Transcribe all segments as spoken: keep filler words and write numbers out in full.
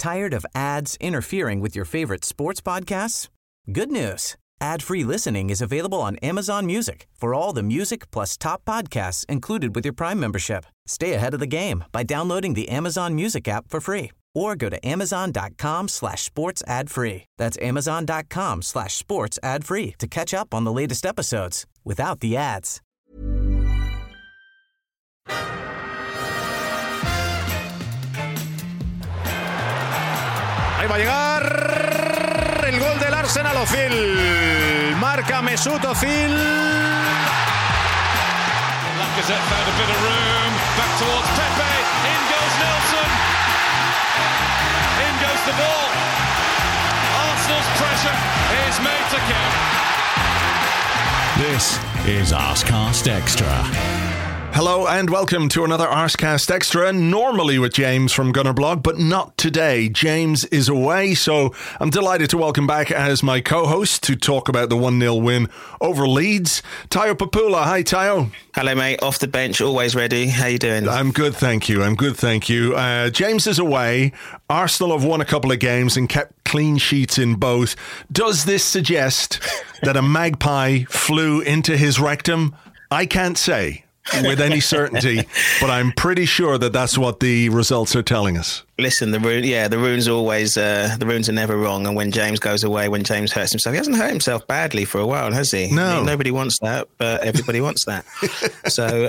Tired of ads interfering with your favorite sports podcasts? Good news. Ad-free listening is available on Amazon Music for all the music plus top podcasts included with your Prime membership. Stay ahead of the game by downloading the Amazon Music app for free or go to amazon.com slash sports ad free. That's amazon.com slash sports ad free to catch up on the latest episodes without the ads. Ahí va a llegar el gol del Arsenal. Özil marca Mesut Özil. Lacazette found a bit of room, back towards Pepe, in goes Nelson, in goes the ball. Arsenal's pressure is made to count. This is Arsecast Extra. Hello and welcome to another Arsecast Extra, normally with James from Gunnerblog, but not today. James is away, so I'm delighted to welcome back as my co-host to talk about the one nil win over Leeds, Tayo Papula. Hi, Tayo. Hello, mate. Off the bench, always ready. How you doing? I'm good, thank you. I'm good, thank you. Uh, James is away. Arsenal have won a couple of games and kept clean sheets in both. Does this suggest that a magpie flew into his rectum? I can't say with any certainty, but I'm pretty sure that that's what the results are telling us. Listen, the rune, yeah, the runes are always, uh, the runes are never wrong. And when James goes away, when James hurts himself, he hasn't hurt himself badly for a while, has he? No. I mean, nobody wants that, but everybody wants that. So,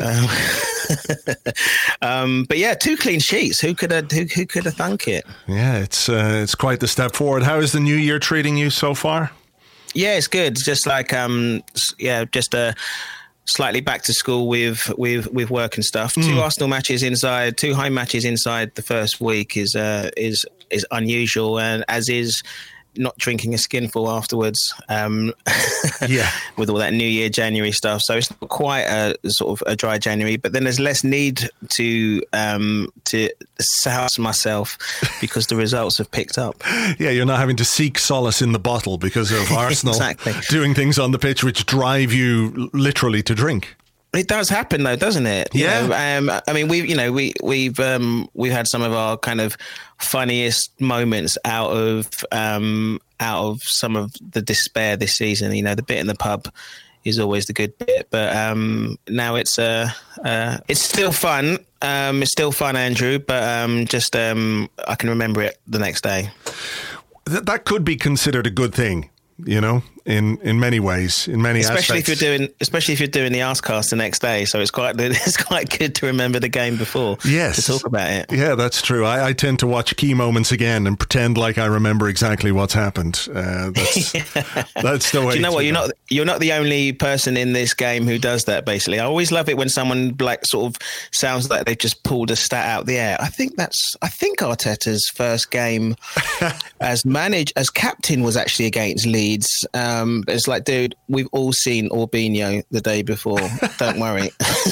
um, um, but yeah, two clean sheets. Who could have, who, who could have thunk it? Yeah, it's uh, it's quite the step forward. How is the new year treating you so far? Yeah, it's good. It's just like, um, yeah, just a. Slightly back to school with with with work and stuff. Mm. Two Arsenal matches inside, two home matches inside the first week is uh, is is unusual, and as is not drinking a skinful afterwards. Um, yeah, with all that New Year January stuff. So it's not quite a sort of a dry January, but then there's less need to um, to souse myself because the results have picked up. Yeah, you're not having to seek solace in the bottle because of Arsenal exactly. doing things on the pitch which drive you literally to drink. It does happen, though, doesn't it? You yeah. know, um, I mean, we, you know, we we've um, we've had some of our kind of funniest moments out of um, out of some of the despair this season. You know, the bit in the pub is always the good bit, but um, now it's uh, uh, it's still fun. Um, it's still fun, Andrew, but um, just um, I can remember it the next day. Th- that could be considered a good thing. You know, in, in many ways, in many especially aspects. if you're doing, especially if you're doing the Arsecast the next day. So it's quite, it's quite good to remember the game before. Yes, to talk about it. Yeah, that's true. I, I tend to watch key moments again and pretend like I remember exactly what's happened. Uh, that's yeah. that's the way. Do you know what? You're go. not you're not the only person in this game who does that. Basically, I always love it when someone like sort of sounds like they've just pulled a stat out the air. I think that's I think Arteta's first game as manage as captain was actually against Leeds. Um, It's like, dude, we've all seen Orbinho the day before. Don't worry.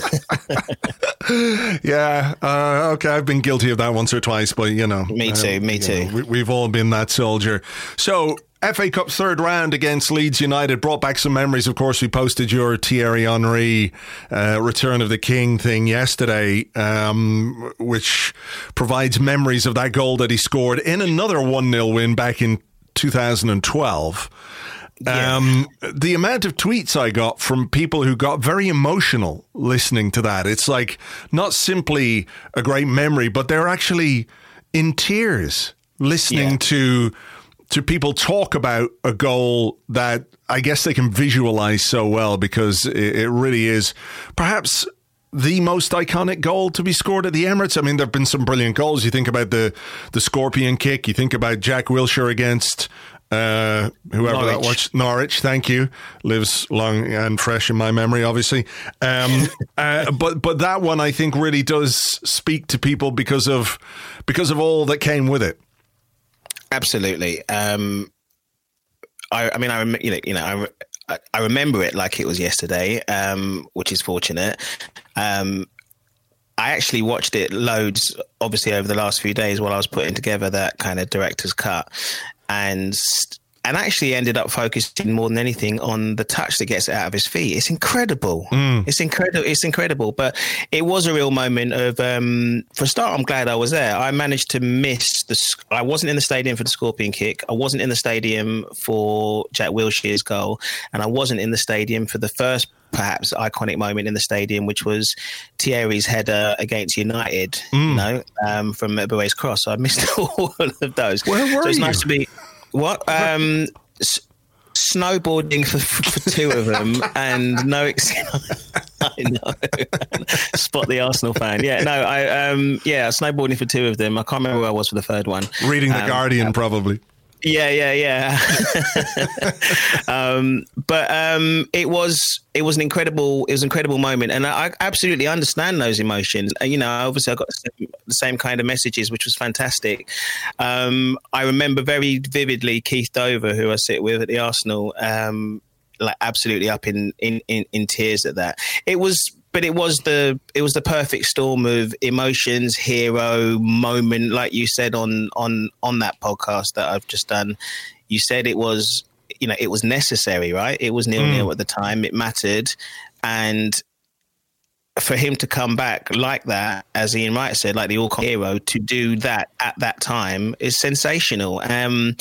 yeah. Uh, okay. I've been guilty of that once or twice, but you know. Me too. Um, me too. Know, we, we've all been that soldier. So F A Cup third round against Leeds United brought back some memories. Of course, we posted your Thierry Henry uh, Return of the King thing yesterday, um, which provides memories of that goal that he scored in another one nil win back in two thousand twelve. Yeah. Um, the amount of tweets I got from people who got very emotional listening to that. It's like not simply a great memory, but they're actually in tears listening yeah. to to people talk about a goal that I guess they can visualize so well because it, it really is perhaps the most iconic goal to be scored at the Emirates. I mean, there have been some brilliant goals. You think about the the scorpion kick. You think about Jack Wilshere against uh, whoever Norwich. that was. Norwich, thank you. Lives long and fresh in my memory, obviously. Um, uh, but but that one, I think, really does speak to people because of because of all that came with it. Absolutely. Um, I, I mean, I rem- you know, you know, I, I remember it like it was yesterday, um, which is fortunate. Um, I actually watched it loads, obviously, over the last few days while I was putting together that kind of director's cut, and and actually ended up focusing more than anything on the touch that gets it out of his feet. It's incredible. Mm. It's incredible. It's incredible. But it was a real moment of, um, for a start, I'm glad I was there. I managed to miss the, I wasn't in the stadium for the Scorpion kick. I wasn't in the stadium for Jack Wilshere's goal. And I wasn't in the stadium for the first perhaps iconic moment in the stadium, which was Thierry's header against United, mm. you know, um, from Eboué's cross. So I missed all of those. Where were so it's you? nice to be, what? Um, s- snowboarding for, for two of them and no excuse. I know. Spot the Arsenal fan. Yeah, no, I, um, yeah, snowboarding for two of them. I can't remember where I was for the third one. Reading The um, Guardian, um, probably. Yeah, yeah, yeah. um, but um, it was it was an incredible it was an incredible moment, and I, I absolutely understand those emotions. And, you know, obviously I got the same, the same kind of messages, which was fantastic. Um, I remember very vividly Keith Dover, who I sit with at the Arsenal, um, like absolutely up in, in, in, in tears at that. It was. But it was the it was the perfect storm of emotions, hero, moment, like you said on on on that podcast that I've just done. You said it was, you know, it was necessary, right? It was nil-nil mm. at the time. It mattered. And for him to come back like that, as Ian Wright said, like the all-con hero, to do that at that time is sensational. Um,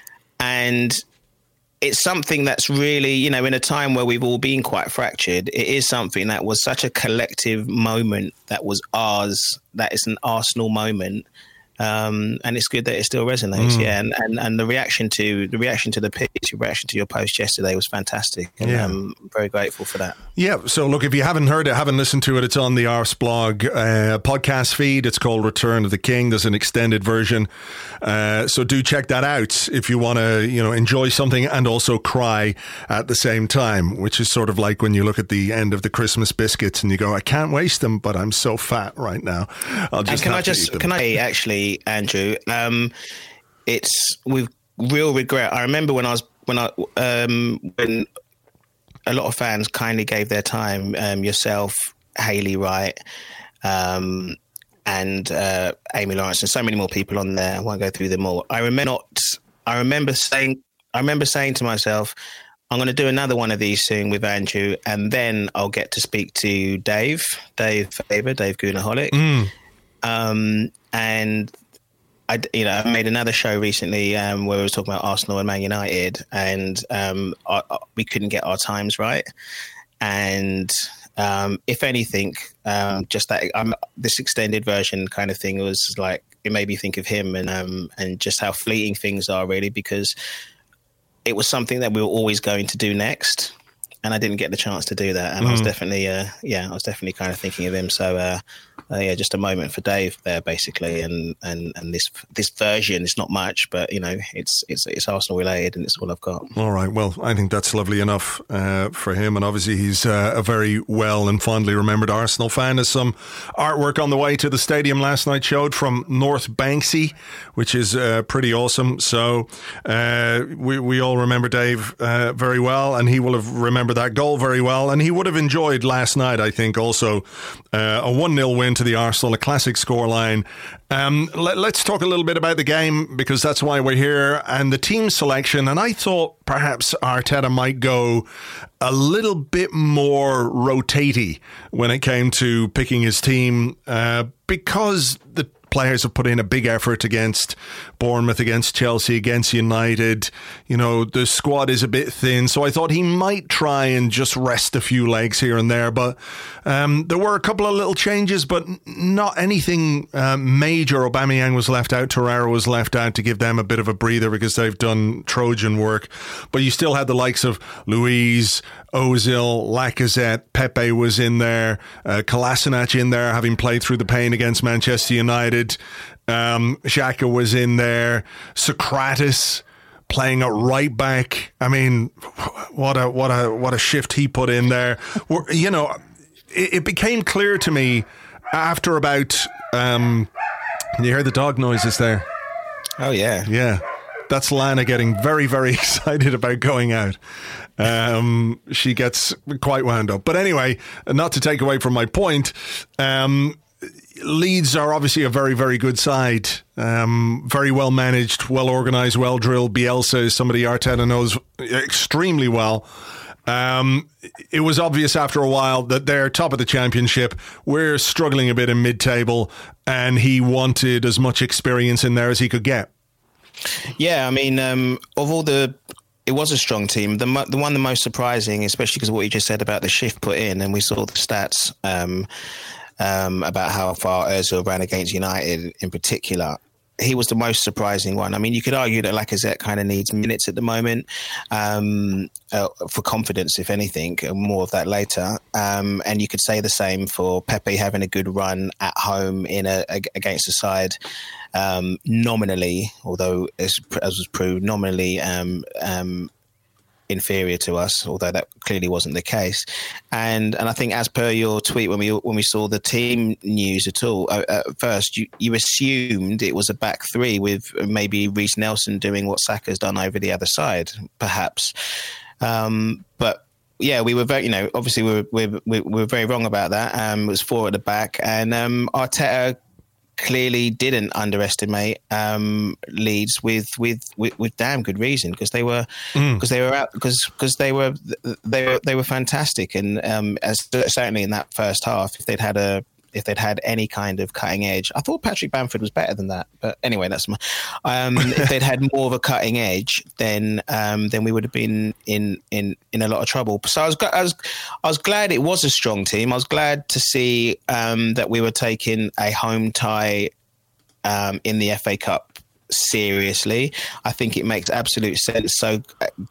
and it's something that's really, you know, in a time where we've all been quite fractured, it is something that was such a collective moment that was ours, that is an Arsenal moment. Um, and it's good that it still resonates, mm. yeah. And, and and the reaction to the reaction to the pitch, the reaction to your post yesterday was fantastic, and yeah. I'm very grateful for that. Yeah. So look, if you haven't heard it, haven't listened to it, it's on the Arse blog uh, podcast feed. It's called Return of the King. There's an extended version, uh, so do check that out if you want to, you know, enjoy something and also cry at the same time, which is sort of like when you look at the end of the Christmas biscuits and you go, I can't waste them, but I'm so fat right now. I'll just and can have I just to eat them. can I actually. Andrew, um, it's with real regret. I remember when I was when I um, when a lot of fans kindly gave their time. Um, yourself, Hayley Wright, um, and uh, Amy Lawrence, and so many more people on there. I won't go through them all. I remember not. I remember saying. I remember saying to myself, I'm going to do another one of these soon with Andrew, and then I'll get to speak to Dave, Dave Faber, Dave Goonaholic, mm. um, and. I, you know, I made another show recently um, where we were talking about Arsenal and Man United, and um, I, I, we couldn't get our times right. And um, if anything, um, just that um, this extended version kind of thing was like, it made me think of him and um, and just how fleeting things are, really, because it was something that we were always going to do next. And I didn't get the chance to do that. And mm. I was definitely, uh, yeah, I was definitely kind of thinking of him. So, uh, uh, yeah, just a moment for Dave there, basically. And, and, and this this version is not much, but, you know, it's it's it's Arsenal related and it's all I've got. All right. Well, I think that's lovely enough uh, for him. And obviously he's uh, a very well and fondly remembered Arsenal fan. As some artwork on the way to the stadium last night showed from North Banksy, which is uh, pretty awesome. So uh, we, we all remember Dave uh, very well, and he will have remembered that goal very well, and he would have enjoyed last night, I think, also uh, a one nil win to the Arsenal, a classic scoreline. Um, let, let's talk a little bit about the game, because that's why we're here, and the team selection. And I thought perhaps Arteta might go a little bit more rotatey when it came to picking his team, uh, because the players have put in a big effort against Bournemouth, against Chelsea, against United. You know, the squad is a bit thin, so I thought he might try and just rest a few legs here and there. But um, there were a couple of little changes, but not anything uh, major. Aubameyang was left out, Torreira was left out to give them a bit of a breather because they've done Trojan work. But you still had the likes of Luiz, Ozil, Lacazette, Pepe was in there, uh, Kolasinac in there, having played through the pain against Manchester United. Um, Xhaka was in there, Socrates playing at right back. I mean, what a what a what a shift he put in there. We're, you know, it, it became clear to me after about. Um, can you hear the dog noises there? Oh yeah, yeah. That's Lana getting very, very excited about going out. Um, she gets quite wound up. But anyway, not to take away from my point, um, Leeds are obviously a very, very good side. Um, very well managed, well organised, well drilled. Bielsa is somebody Arteta knows extremely well. Um, it was obvious after a while that they're top of the championship. We're struggling a bit in mid-table, and he wanted as much experience in there as he could get. Yeah, I mean, um, of all the... It was a strong team. The the one the most surprising, especially because of what you just said about the shift put in, and we saw the stats um, um, about how far Ozil ran against United in particular. He was the most surprising one. I mean, you could argue that Lacazette kind of needs minutes at the moment um, uh, for confidence, if anything. More of that later. Um, and you could say the same for Pepe having a good run at home in a, a, against a side um, nominally, although as, as was proved, nominally um, um, inferior to us, although that clearly wasn't the case. And and I think, as per your tweet, when we when we saw the team news at all, uh, at first you, you assumed it was a back three with maybe Reece Nelson doing what Saka's done over the other side, perhaps. Um, but yeah, we were very, you know, obviously we were we were, we were very wrong about that. Um, it was four at the back, and um, Arteta clearly didn't underestimate um, Leeds with, with, with, with damn good reason, because they were because mm. they were out because because they were they were they were fantastic, and um, as certainly in that first half, if they'd had a if they'd had any kind of cutting edge, I thought Patrick Bamford was better than that. But anyway, that's my. Um, if they'd had more of a cutting edge, then um, then we would have been in, in, in a lot of trouble. So I was I was I was glad it was a strong team. I was glad to see um, that we were taking a home tie um, in the F A Cup seriously. I think it makes absolute sense so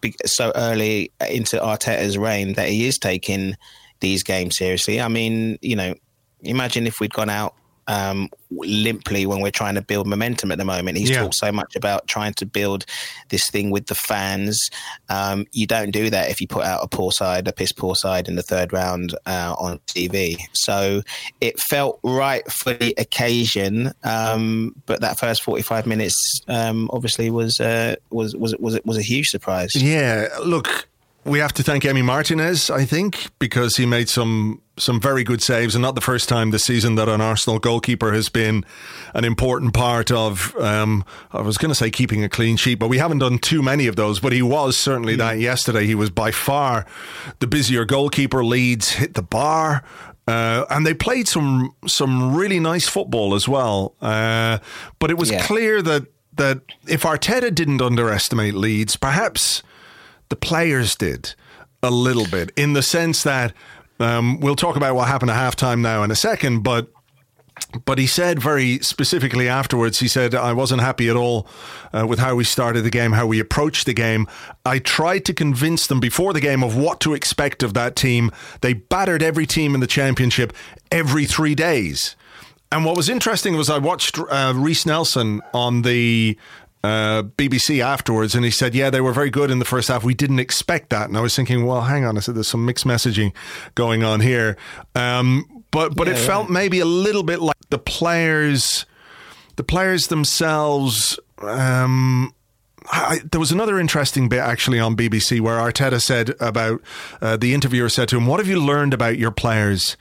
so early into Arteta's reign that he is taking these games seriously. I mean, you know. Imagine if we'd gone out um, limply when we're trying to build momentum at the moment. He's yeah. talked so much about trying to build this thing with the fans. Um, you don't do that if you put out a poor side, a piss poor side in the third round uh, on T V. So it felt right for the occasion, um, but that first forty-five minutes um, obviously was, uh, was was was was a huge surprise. Yeah, look. We have to thank Emi Martinez, I think, because he made some some very good saves, and not the first time this season that an Arsenal goalkeeper has been an important part of, um, I was going to say keeping a clean sheet, but we haven't done too many of those, but he was certainly mm. that yesterday. He was by far the busier goalkeeper. Leeds hit the bar. Uh, and they played some some really nice football as well. Uh, but it was yeah. clear that, that if Arteta didn't underestimate Leeds, perhaps the players did a little bit, in the sense that um, we'll talk about what happened at halftime now in a second, but but he said very specifically afterwards, he said, I wasn't happy at all uh, with how we started the game, how we approached the game. I tried to convince them before the game of what to expect of that team. They battered every team in the championship every three days. And what was interesting was I watched uh, Reece Nelson on the Uh, B B C afterwards, and he said, yeah, they were very good in the first half. We didn't expect that. And I was thinking, well, hang on, I said, there's some mixed messaging going on here. Um, but but yeah, it yeah. felt maybe a little bit like the players, the players themselves. Um, I, there was another interesting bit actually on B B C where Arteta said about, uh, the interviewer said to him, what have you learned about your players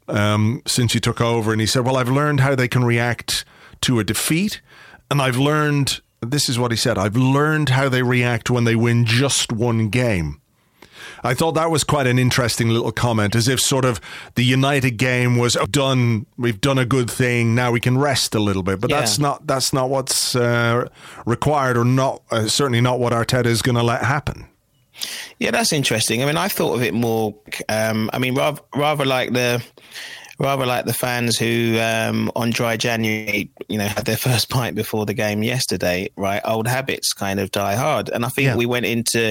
um, since you took over? And he said, well, I've learned how they can react to a defeat, and I've learned... This is what he said. I've learned how they react when they win just one game. I thought that was quite an interesting little comment, as if sort of the United game was done. We've done a good thing. Now we can rest a little bit. But yeah. that's not that's not what's uh, required, or not uh, certainly not what Arteta is going to let happen. Yeah, that's interesting. I mean, I thought of it more. Um, I mean, rather, rather like the. Rather like the fans who, um, on dry January, you know, had their first pint before the game yesterday, right? Old habits kind of die hard. And I think yeah. we went into,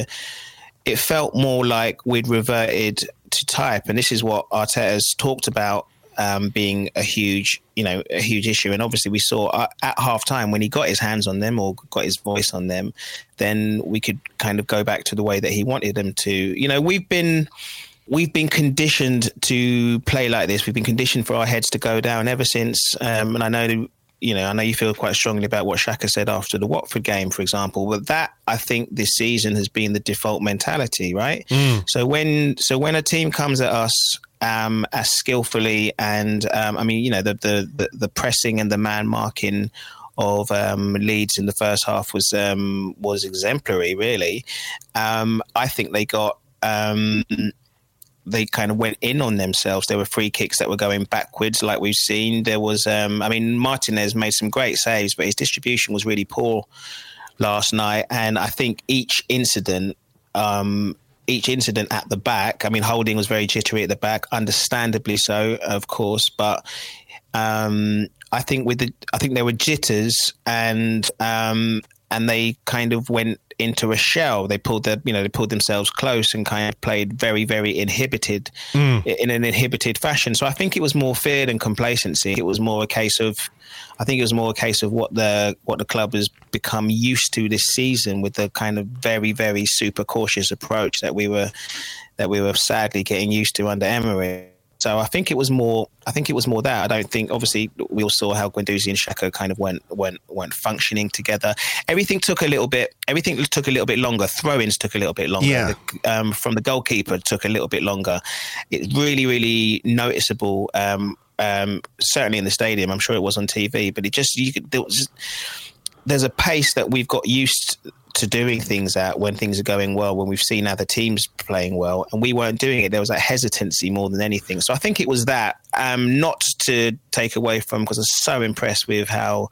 it felt more like we'd reverted to type. And this is what Arteta's talked about um, being a huge, you know, a huge issue. And obviously we saw uh, at half time when he got his hands on them or got his voice on them, then we could kind of go back to the way that he wanted them to. You know, we've been... We've been conditioned to play like this. We've been conditioned for our heads to go down ever since. Um, and I know you know, I know you feel quite strongly about what Xhaka said after the Watford game, for example, but that I think this season has been the default mentality, right? Mm. So when so when a team comes at us um, as skillfully and um, I mean, you know, the, the the the pressing and the man marking of um, Leeds in the first half was um, was exemplary, really. Um, I think they got. Um, They kind of went in on themselves. There were free kicks that were going backwards, like we've seen. There was, um, I mean, Martinez made some great saves, but his distribution was really poor last night. And I think each incident, um, each incident at the back, I mean, Holding was very jittery at the back, understandably so, of course. But um, I think with the, I think there were jitters, and um, and they kind of went into a shell. They pulled their, you know, they pulled themselves close and kind of played very, very inhibited mm. in an inhibited fashion. So I think it was more fear than complacency. It was more a case of, I think it was more a case of what the what the club has become used to this season, with the kind of very, very super cautious approach that we were that we were sadly getting used to under Emery. So I think it was more. I think it was more that. I don't think. Obviously, we all saw how Guendouzi and Xhaka kind of went went went functioning together. Everything took a little bit. Everything took a little bit longer. Throw-ins took a little bit longer. Yeah. The, um, from the goalkeeper took a little bit longer. It's really, really noticeable. Um, um, certainly in the stadium. I'm sure it was on T V, but it just you could. There was, there's a pace that we've got used to doing things at when things are going well, when we've seen other teams playing well, and we weren't doing it. There was that hesitancy more than anything. So I think it was that, um, not to take away from, because I was so impressed with how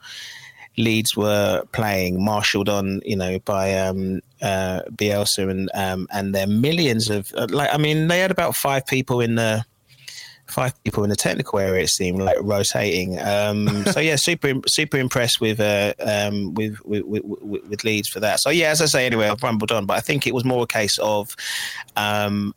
Leeds were playing, marshalled on, you know, by um, uh, Bielsa and um, and their millions of, like, I mean, they had about five people in the, Five people in the technical area, it seemed like, rotating. Um, so yeah, super super impressed with, uh, um, with, with, with with Leeds for that. So yeah, as I say, anyway, I've rumbled on, but I think it was more a case of um,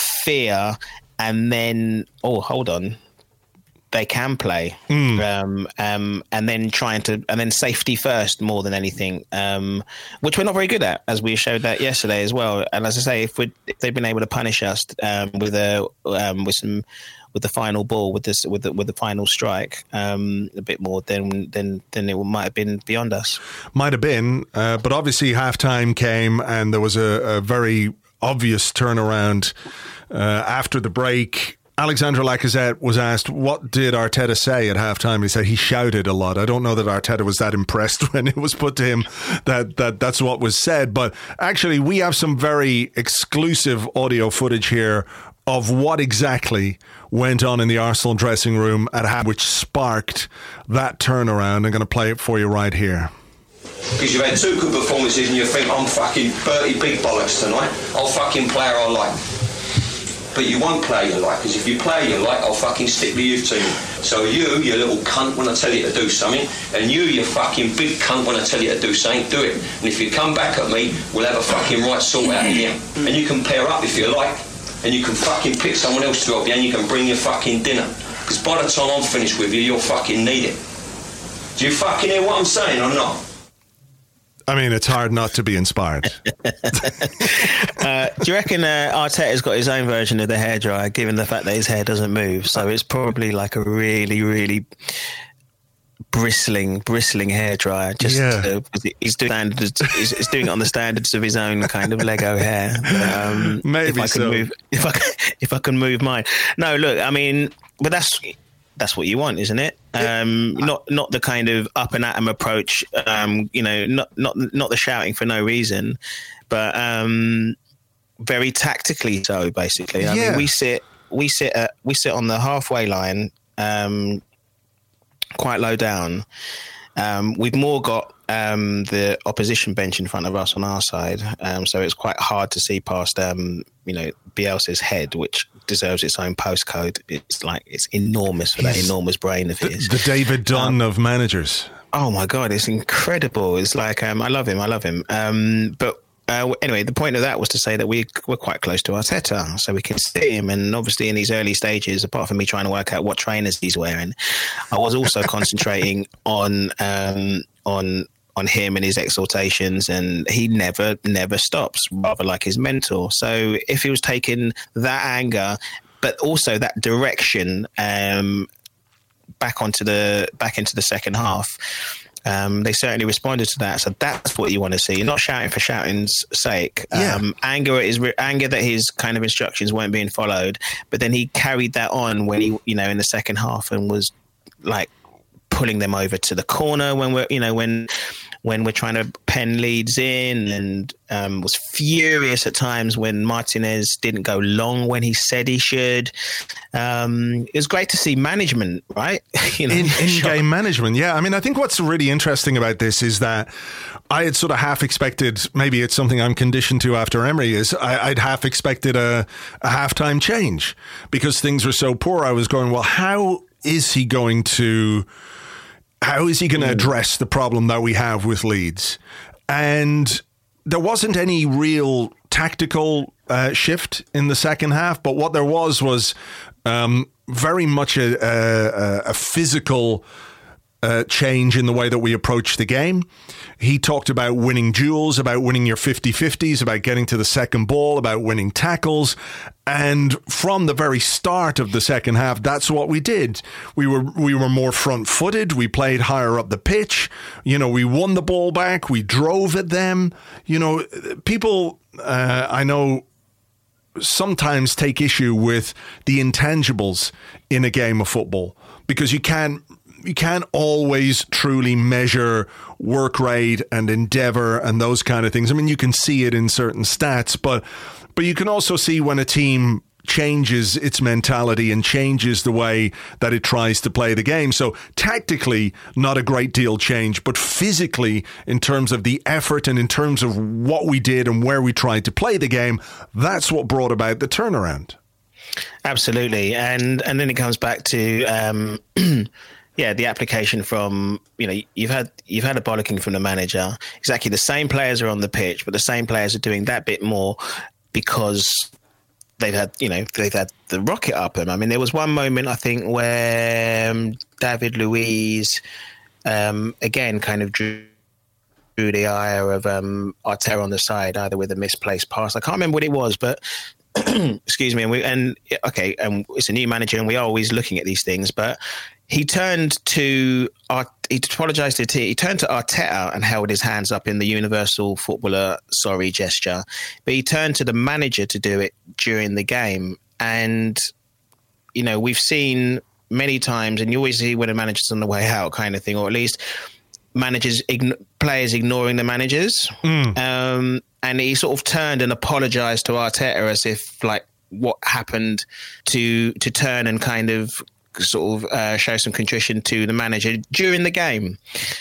fear, and then oh, hold on, they can play, mm. um, um, and then trying to, and then safety first more than anything, um, which we're not very good at, as we showed that yesterday as well. And as I say, if we if they've been able to punish us um, with a um, with some. with the final ball, with this, with the, with the final strike, um, a bit more, then then then it might have been beyond us. Might have been, uh, but obviously halftime came, and there was a, a very obvious turnaround uh, after the break. Alexandre Lacazette was asked, what did Arteta say at halftime? He said he shouted a lot. I don't know that Arteta was that impressed when it was put to him that, that that's what was said. But actually, we have some very exclusive audio footage here of what exactly went on in the Arsenal dressing room at half, which sparked that turnaround. I'm going to play it for you right here. Because you've had two good performances and you think, I'm fucking Bertie Big Bollocks tonight. I'll fucking play her I like. But you won't play you like, because if you play you like, I'll fucking stick with you team. So you, you little cunt, when I tell you to do something, and you, you fucking big cunt, when I tell you to do something, do it. And if you come back at me, we'll have a fucking right sort out of here. And you can pair up if you like. And you can fucking pick someone else to help you, and you can bring your fucking dinner. Because by the time I'm finished with you, you'll fucking need it. Do you fucking hear what I'm saying or not? I mean, it's hard not to be inspired. uh, do you reckon uh, Arteta's got his own version of the hairdryer, given the fact that his hair doesn't move? So it's probably like a really, really bristling, bristling hairdryer. Just yeah. to, he's doing standards. He's, he's doing it on the standards of his own kind of Lego hair. Um, Maybe if I can so. Move, if I if I can move mine. No, look. I mean, but that's. That's what you want, isn't it? Um, not not the kind of up and at 'em approach. Um, you know, not not not the shouting for no reason, but um, very tactically so. Basically, I yeah. mean, we sit we sit at, we sit on the halfway line, um, quite low down. Um, we've more got um, the opposition bench in front of us on our side, um, so it's quite hard to see past um, you know Bielsa's head, which deserves its own postcode. It's like it's enormous for that He's enormous brain of his. The, the David Dunn um, of managers. Oh my God, it's incredible. It's like um, I love him. I love him. Um, but uh, anyway, the point of that was to say that we we're quite close to Arteta, so we can see him. And obviously, in these early stages, apart from me trying to work out what trainers he's wearing, I was also concentrating on um, on. on him and his exhortations, and he never, never stops, rather like his mentor. So if he was taking that anger, but also that direction um, back onto the back into the second half. Um, they certainly responded to that. So that's what you want to see. You're not shouting for shouting's sake. Yeah. Um, anger at his anger that his kind of instructions weren't being followed. But then he carried that on when he, you know, in the second half and was like pulling them over to the corner when we're, you know, when when we're trying to pen leads in, and um, was furious at times when Martinez didn't go long when he said he should. Um, it was great to see management, right? you know, in, in-game management, yeah. I mean, I think what's really interesting about this is that I had sort of half expected, maybe it's something I'm conditioned to after Emery, is I, I'd half expected a, a halftime change because things were so poor. I was going, well, how is he going to... How is he going to address the problem that we have with Leeds? And there wasn't any real tactical uh, shift in the second half, but what there was was um, very much a, a, a physical uh, change in the way that we approach the game. He talked about winning duels, about winning your fifty-fifties, about getting to the second ball, about winning tackles. And from the very start of the second half, that's what we did. We were we were more front-footed. We played higher up the pitch. You know, we won the ball back. We drove at them. You know, people, uh, I know, sometimes take issue with the intangibles in a game of football because you can't you can't always truly measure work rate and endeavor and those kind of things. I mean, you can see it in certain stats, but but you can also see when a team changes its mentality and changes the way that it tries to play the game. So tactically, not a great deal change, but physically, in terms of the effort and in terms of what we did and where we tried to play the game, that's what brought about the turnaround. Absolutely. And and then it comes back to um yeah, the application from, you know, you've had you've had a bollocking from the manager. Exactly the same players are on the pitch, but the same players are doing that bit more because they've had, you know, they've had the rocket up them. I mean, there was one moment, I think, where um, David Luiz, um, again, kind of drew, drew the ire of um, Arteta on the side, either with a misplaced pass. I can't remember what it was, but excuse me. And, we, and okay, and it's a new manager, and we are always looking at these things, but he turned to, he apologised to T. He turned to Arteta and held his hands up in the universal footballer sorry gesture. But he turned to the manager to do it during the game. And, you know, we've seen many times, and you always see when a manager's on the way out kind of thing, or at least managers, ign- players ignoring the managers. Mm. Um, and he sort of turned and apologised to Arteta as if, like, what happened to to turn and kind of sort of uh, show some contrition to the manager during the game.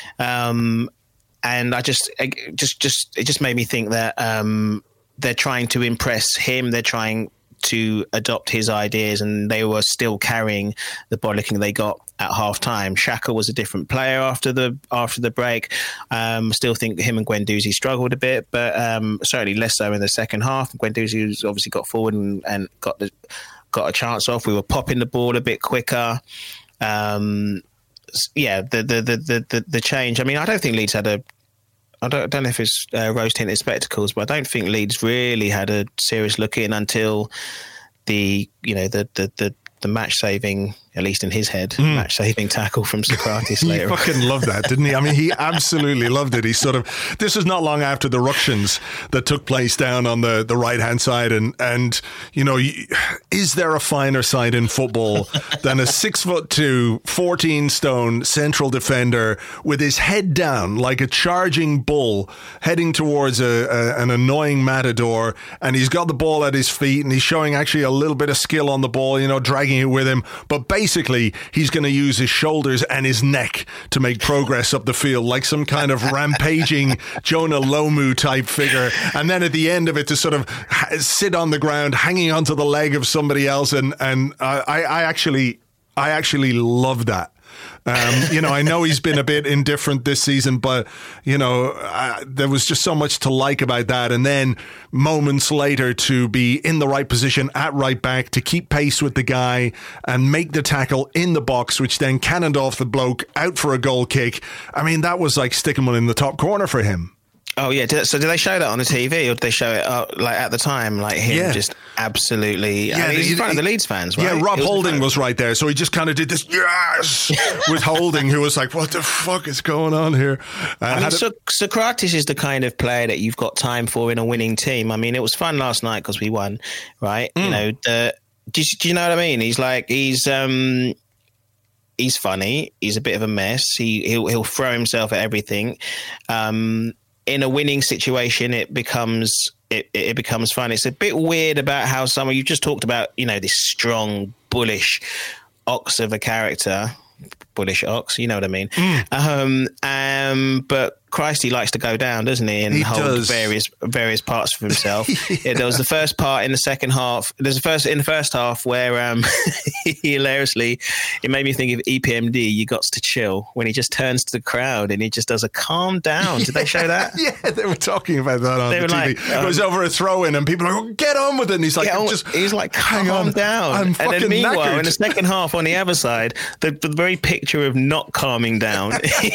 Um, and I just, I just, just, it just made me think that um, they're trying to impress him. They're trying to adopt his ideas, and they were still carrying the bollocking they got at half time. Xhaka was a different player after the after the break. Um, still think him and Guendouzi struggled a bit, but um, certainly less so in the second half. Guendouzi obviously got forward and, and got the got a chance off. We were popping the ball a bit quicker. Um, yeah, the the, the the the change. I mean, I don't think Leeds had a. I don't, I don't know if it's uh, rose-tinted spectacles, but I don't think Leeds really had a serious look in until the you know the the the, the match-saving, at least in his head, mm. match-saving tackle from Socrates later. He fucking loved that, didn't he? I mean, he absolutely loved it. He sort of, this was not long after the ructions that took place down on the, the right-hand side. And, and, you know, is there a finer sight in football than a six foot two, fourteen stone central defender with his head down like a charging bull heading towards a, a, an annoying matador, and he's got the ball at his feet and he's showing actually a little bit of skill on the ball, you know, dragging it with him. But basically, he's going to use his shoulders and his neck to make progress up the field, like some kind of rampaging Jonah Lomu type figure. And then at the end of it, to sort of sit on the ground, hanging onto the leg of somebody else. And and I, I actually, I actually love that. Um, you know, I know he's been a bit indifferent this season, but, you know, uh, there was just so much to like about that. And then moments later to be in the right position at right back to keep pace with the guy and make the tackle in the box, which then cannoned off the bloke out for a goal kick. I mean, that was like sticking one in the top corner for him. Oh yeah. Did, so did they show that on the T V, or did they show it uh, like at the time, like him Yeah. just absolutely? Yeah, I mean, he's he- in front he- of the Leeds fans, right? Yeah, Rob It was Holding in front was right there, so he just kind of did this yes with Holding, who was like, "What the fuck is going on here?" Uh, I mean, had a- so, Socrates is the kind of player that you've got time for in a winning team. I mean, it was fun last night because we won, right? Mm. You know, the, do, you, do you know what I mean? He's like, he's um, he's funny. He's a bit of a mess. He he'll, he'll throw himself at everything. Um, in a winning situation, it becomes it, it becomes fun. It's a bit weird about how some of you just talked about, you know, this strong, bullish ox of a character. Bullish ox, you know what I mean. Mm. Um, um, but Christ, he likes to go down, doesn't he? And He hold does. various various parts of himself. Yeah. Yeah, there was the first part in the second half. There's the first in the first half where um, hilariously, it made me think of E P M D. You got to chill when he just turns to the crowd and he just does a calm down. Did they show that? Yeah, they were talking about that on They the were T V. like, it was um, over a throw in, and people are like, "Get on with it!" And he's like, Yeah, "Just he's like, hang calm on, down." I'm and fucking then meanwhile, knackered. in the second half, on the other side, the, the very picture of not calming down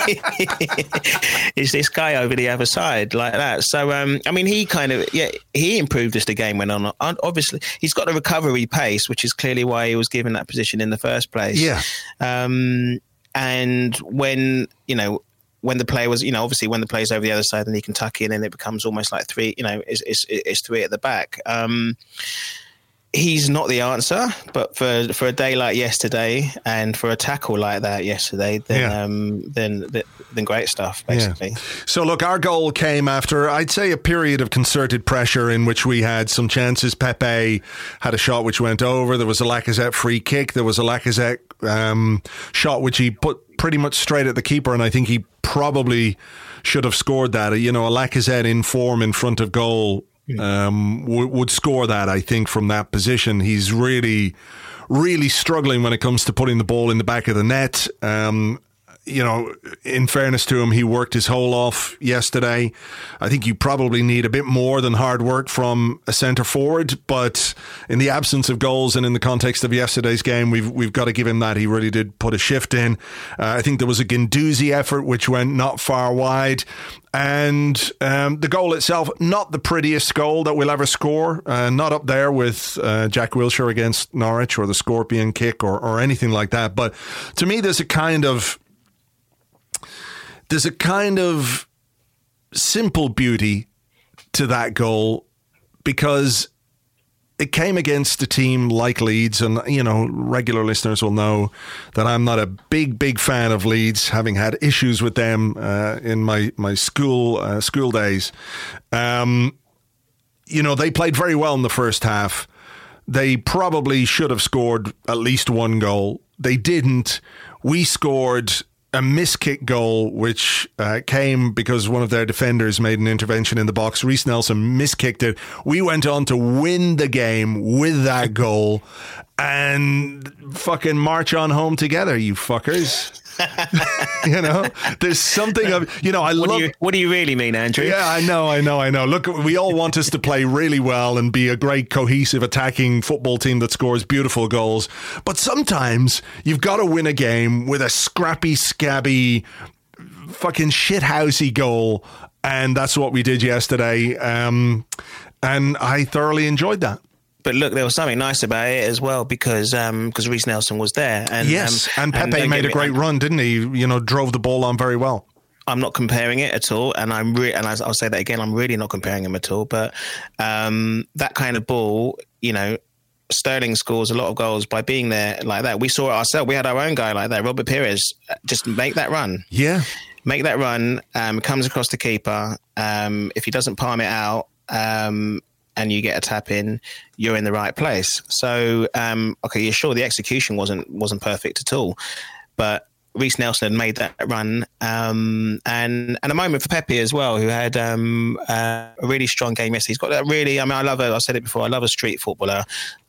is this guy over the other side like that. So, um, I mean, he kind of, yeah, he improved as the game went on. And obviously, he's got a recovery pace, which is clearly why he was given that position in the first place. Yeah. Um, and when, you know, when the player was, you know, obviously when the player's over the other side, then he can tuck in and it becomes almost like three, you know, it's, it's, it's three at the back. Um, he's not the answer, but for, for a day like yesterday and for a tackle like that yesterday, then Yeah. um, then then great stuff, basically. Yeah. So, look, our goal came after, I'd say, a period of concerted pressure in which we had some chances. Pepe had a shot which went over. There was a Lacazette free kick. There was a Lacazette um, shot which he put pretty much straight at the keeper, and I think he probably should have scored that. You know, a Lacazette in form in front of goal um, w- would score that, I think, from that position. He's really, really struggling when it comes to putting the ball in the back of the net. Um, you know, in fairness to him, he worked his hole off yesterday. I think you probably need a bit more than hard work from a centre forward, but in the absence of goals and in the context of yesterday's game, we've we've got to give him that. He really did put a shift in. Uh, I think there was a Guendouzi effort which went not far wide. And um, the goal itself, not the prettiest goal that we'll ever score, uh, not up there with uh, Jack Wilshere against Norwich or the Scorpion kick or, or anything like that. But to me, there's a kind of there's a kind of simple beauty to that goal because it came against a team like Leeds, and, you know, regular listeners will know that I'm not a big, big fan of Leeds, having had issues with them uh, in my, my school uh, school days. Um, you know, they played very well in the first half. They probably should have scored at least one goal. They didn't. We scored a miskick goal, which uh, came because one of their defenders made an intervention in the box. Reece Nelson miskicked it. We went on to win the game with that goal and fucking march on home together, you fuckers. You know, there's something of, you know, I What love... do you What do you really mean, Andrew? Yeah, I know, I know, I know. Look, we all want us to play really well and be a great cohesive attacking football team that scores beautiful goals. But sometimes you've got to win a game with a scrappy, scabby, fucking shithousey goal. And that's what we did yesterday. Um, and I thoroughly enjoyed that. But look, there was something nice about it as well because um, because Reece Nelson was there. And, Yes, um, and Pepe don't made get a me- great run, didn't he? You know, drove the ball on very well. I'm not comparing it at all, and I'm re- and I'll say that again. I'm really not comparing him at all. But um, that kind of ball, you know, Sterling scores a lot of goals by being there like that. We saw it ourselves. We had our own guy like that, Robert Pires. Just make that run. Yeah. Make that run. Um, comes across the keeper. Um, if he doesn't palm it out, um, and you get a tap in, you're in the right place. So, um, okay, you're sure the execution wasn't wasn't perfect at all, but Reece Nelson had made that run, um, and and a moment for Pepe as well, who had um, uh, a really strong game yesterday. He's got that really. I mean, I love a, I said it before. I love a street footballer.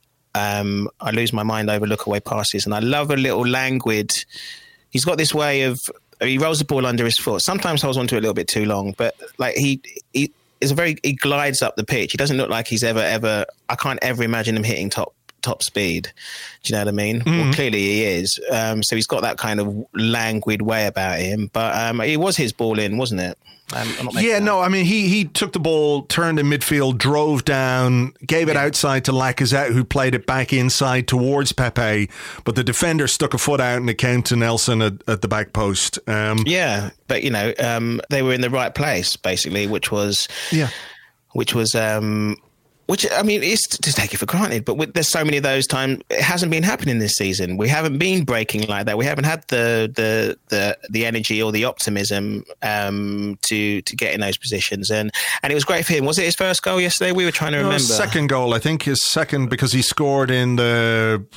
Um, I lose my mind over look away passes, and I love a little languid. He's got this way of he rolls the ball under his foot. Sometimes holds onto it a little bit too long, but like he he is a very he glides up the pitch. He doesn't look like he's ever ever. I can't ever imagine him hitting top top speed. Do you know what I mean? Mm-hmm. Well, clearly he is. Um, so he's got that kind of languid way about him. But um, it was his ball in, wasn't it? Um, I'm not yeah, that. no, I mean, he he took the ball, turned in midfield, drove down, gave it yeah. outside to Lacazette, who played it back inside towards Pepe, but the defender stuck a foot out and it came to Nelson at, at the back post. Um, yeah, but, you know, um, they were in the right place, basically, which was... Yeah. Which was... Um, Which, I mean, it's to take it for granted, but with, there's so many of those times. It hasn't been happening this season. We haven't been breaking like that. We haven't had the the the, the energy or the optimism um, to to get in those positions. And and it was great for him. Was it his first goal yesterday? We were trying to no, remember. Second goal, I think his second, because he scored in the.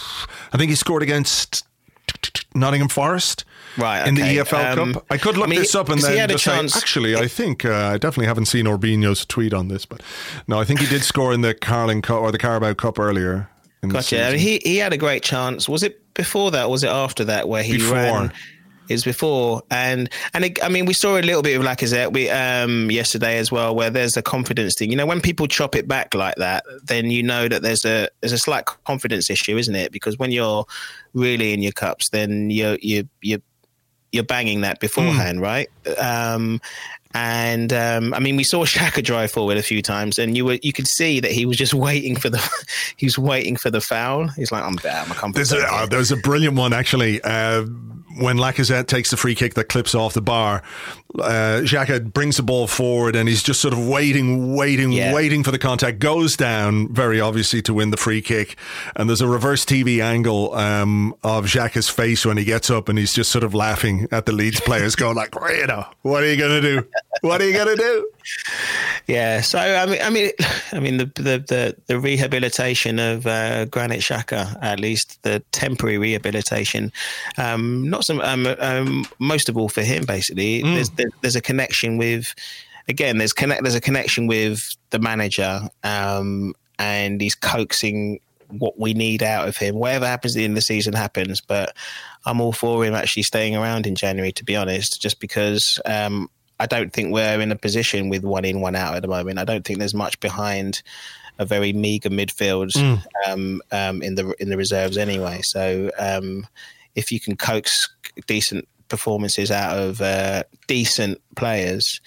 I think he scored against Nottingham Forest. Right, okay. In the E F L um, Cup. I could look I mean, this up and then just chance, say, actually, I think, uh, I definitely haven't seen Orbino's tweet on this, but no, I think he did score in the Carling Cup or the Carabao Cup earlier. In gotcha. the I mean, he, he had a great chance. Was it before that or was it after that where he before. ran? It was before. And, and it, I mean, we saw a little bit of Lacazette we, um, yesterday as well, where there's a confidence thing. You know, when people chop it back like that, then you know that there's a there's a slight confidence issue, isn't it? Because when you're really in your cups, then you're, you you you're banging that beforehand, mm. right? Um, and um, I mean, we saw Xhaka drive forward a few times, and you were you could see that he was just waiting for the he was waiting for the foul. He's like, I'm better, I'm a comfort. There's a, uh, there's a brilliant one actually. Uh, when Lacazette takes the free kick that clips off the bar, uh, Xhaka brings the ball forward and he's just sort of waiting, waiting, yeah. waiting for the contact, goes down very obviously to win the free kick. And there's a reverse T V angle um, of Xhaka's face when he gets up and he's just sort of laughing at the Leeds players going like, you know, what are you going to do? What are you going to do? Yeah, so I mean, I mean, I mean, the the the, the rehabilitation of uh, Granit Xhaka, at least the temporary rehabilitation, um, not some, um, um, most of all for him, basically. Mm. There's there, there's a connection with, again, there's connect there's a connection with the manager, um, and he's coaxing what we need out of him. Whatever happens at the end of the season happens, but I'm all for him actually staying around in January, to be honest, just because. Um, I don't think we're in a position with one in, one out at the moment. I don't think there's much behind a very meagre midfield mm. um, um, in the in the reserves anyway. So um, if you can coax decent performances out of uh, decent players,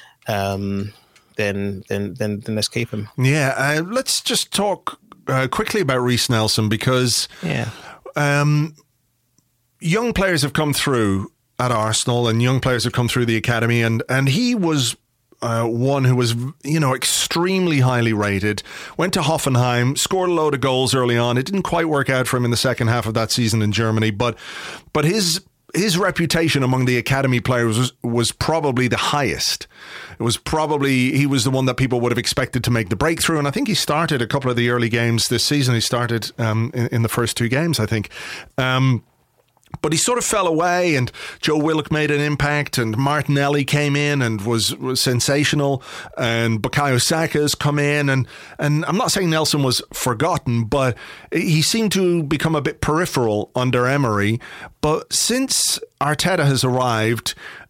um, then, then then then let's keep them. Yeah, uh, let's just talk uh, quickly about Reiss Nelson because yeah. um, young players have come through at Arsenal and young players have come through the academy and, and he was uh, one who was, you know, extremely highly rated, went to Hoffenheim, scored a load of goals early on. It didn't quite work out for him in the second half of that season in Germany, but but his his reputation among the academy players was, was probably the highest. It was probably, he was the one that people would have expected to make the breakthrough. And I think he started a couple of the early games this season. He started um, in, in the first two games, I think. Um But he sort of fell away and Joe Willock made an impact and Martinelli came in and was, was sensational and Bukayo Saka has come in and, and I'm not saying Nelson was forgotten, but he seemed to become a bit peripheral under Emery. But since Arteta has arrived,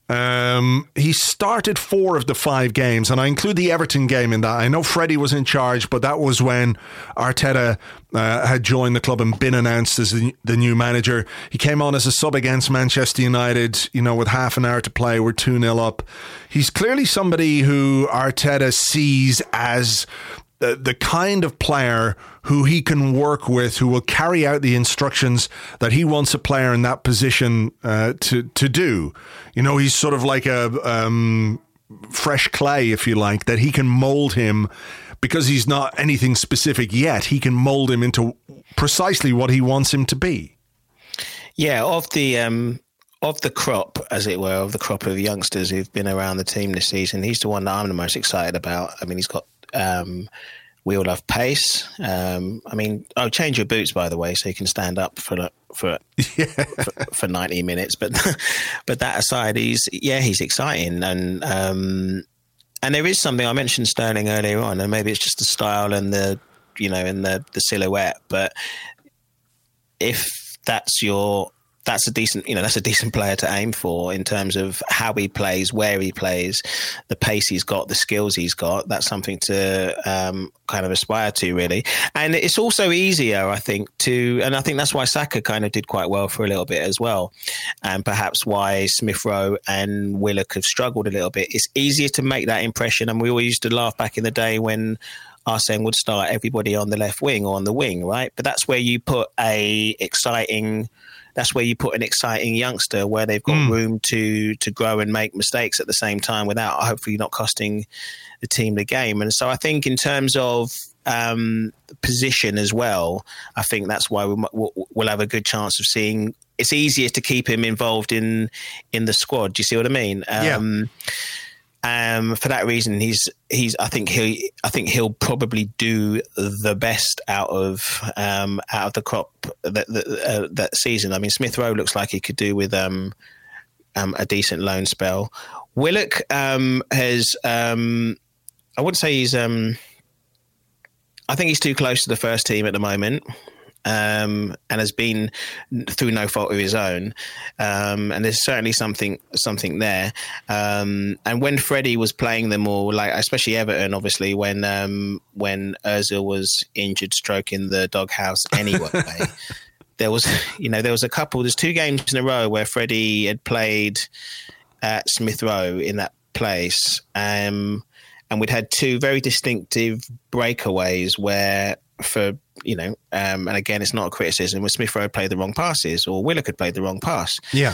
Um, he started four of the five games, and I include the Everton game in that. I know Freddie was in charge, but that was when Arteta uh, had joined the club and been announced as the, the new manager. He came on as a sub against Manchester United, you know, with half an hour to play. We're two nil up. He's clearly somebody who Arteta sees as the, the kind of player who he can work with, who will carry out the instructions that he wants a player in that position uh, to to do. You know, he's sort of like a um, fresh clay, if you like, that he can mold him because he's not anything specific yet. He can mold him into precisely what he wants him to be. Yeah, of the um, of the crop, as it were, of the crop of youngsters who've been around the team this season, he's the one that I'm the most excited about. I mean, he's got... Um, We all love pace. Um, I mean, oh, change your boots, by the way, so you can stand up for for yeah. for, for ninety minutes. But but that aside, he's yeah, he's exciting, and um, and there is something I mentioned Sterling earlier on, and maybe it's just the style and the you know and the the silhouette. But if that's your that's a decent, you know, that's a decent player to aim for in terms of how he plays, where he plays, the pace he's got, the skills he's got. That's something to um, kind of aspire to, really. And it's also easier, I think, to, and I think that's why Saka kind of did quite well for a little bit as well. And perhaps why Smith Rowe and Willock have struggled a little bit. It's easier to make that impression. And we always used to laugh back in the day when Arsene would start everybody on the left wing or on the wing, right? But that's where you put a exciting, that's where you put an exciting youngster where they've got mm. room to to grow and make mistakes at the same time without hopefully not costing the team the game. And so I think in terms of um, position as well, I think that's why we'll, we'll have a good chance of seeing. It's easier to keep him involved in in the squad. Do you see what I mean? Um, yeah. Um, for that reason, he's he's. I think he. I think he'll probably do the best out of um, out of the crop that that, uh, that season. I mean, Smith Rowe looks like he could do with um, um, a decent loan spell. Willock um, has. Um, I wouldn't say he's. Um, I think he's too close to the first team at the moment. Um, and has been through no fault of his own. Um, and there's certainly something something there. Um, and when Freddie was playing them all, like especially Everton, obviously, when um, when Ozil was injured, stroking the doghouse anyway, there was, you know, there was a couple, there's two games in a row where Freddie had played at Smith Rowe in that place. Um, and we'd had two very distinctive breakaways where, for you know, um, and again, it's not a criticism, when Smith Rowe played the wrong passes or Willock had played the wrong pass. Yeah.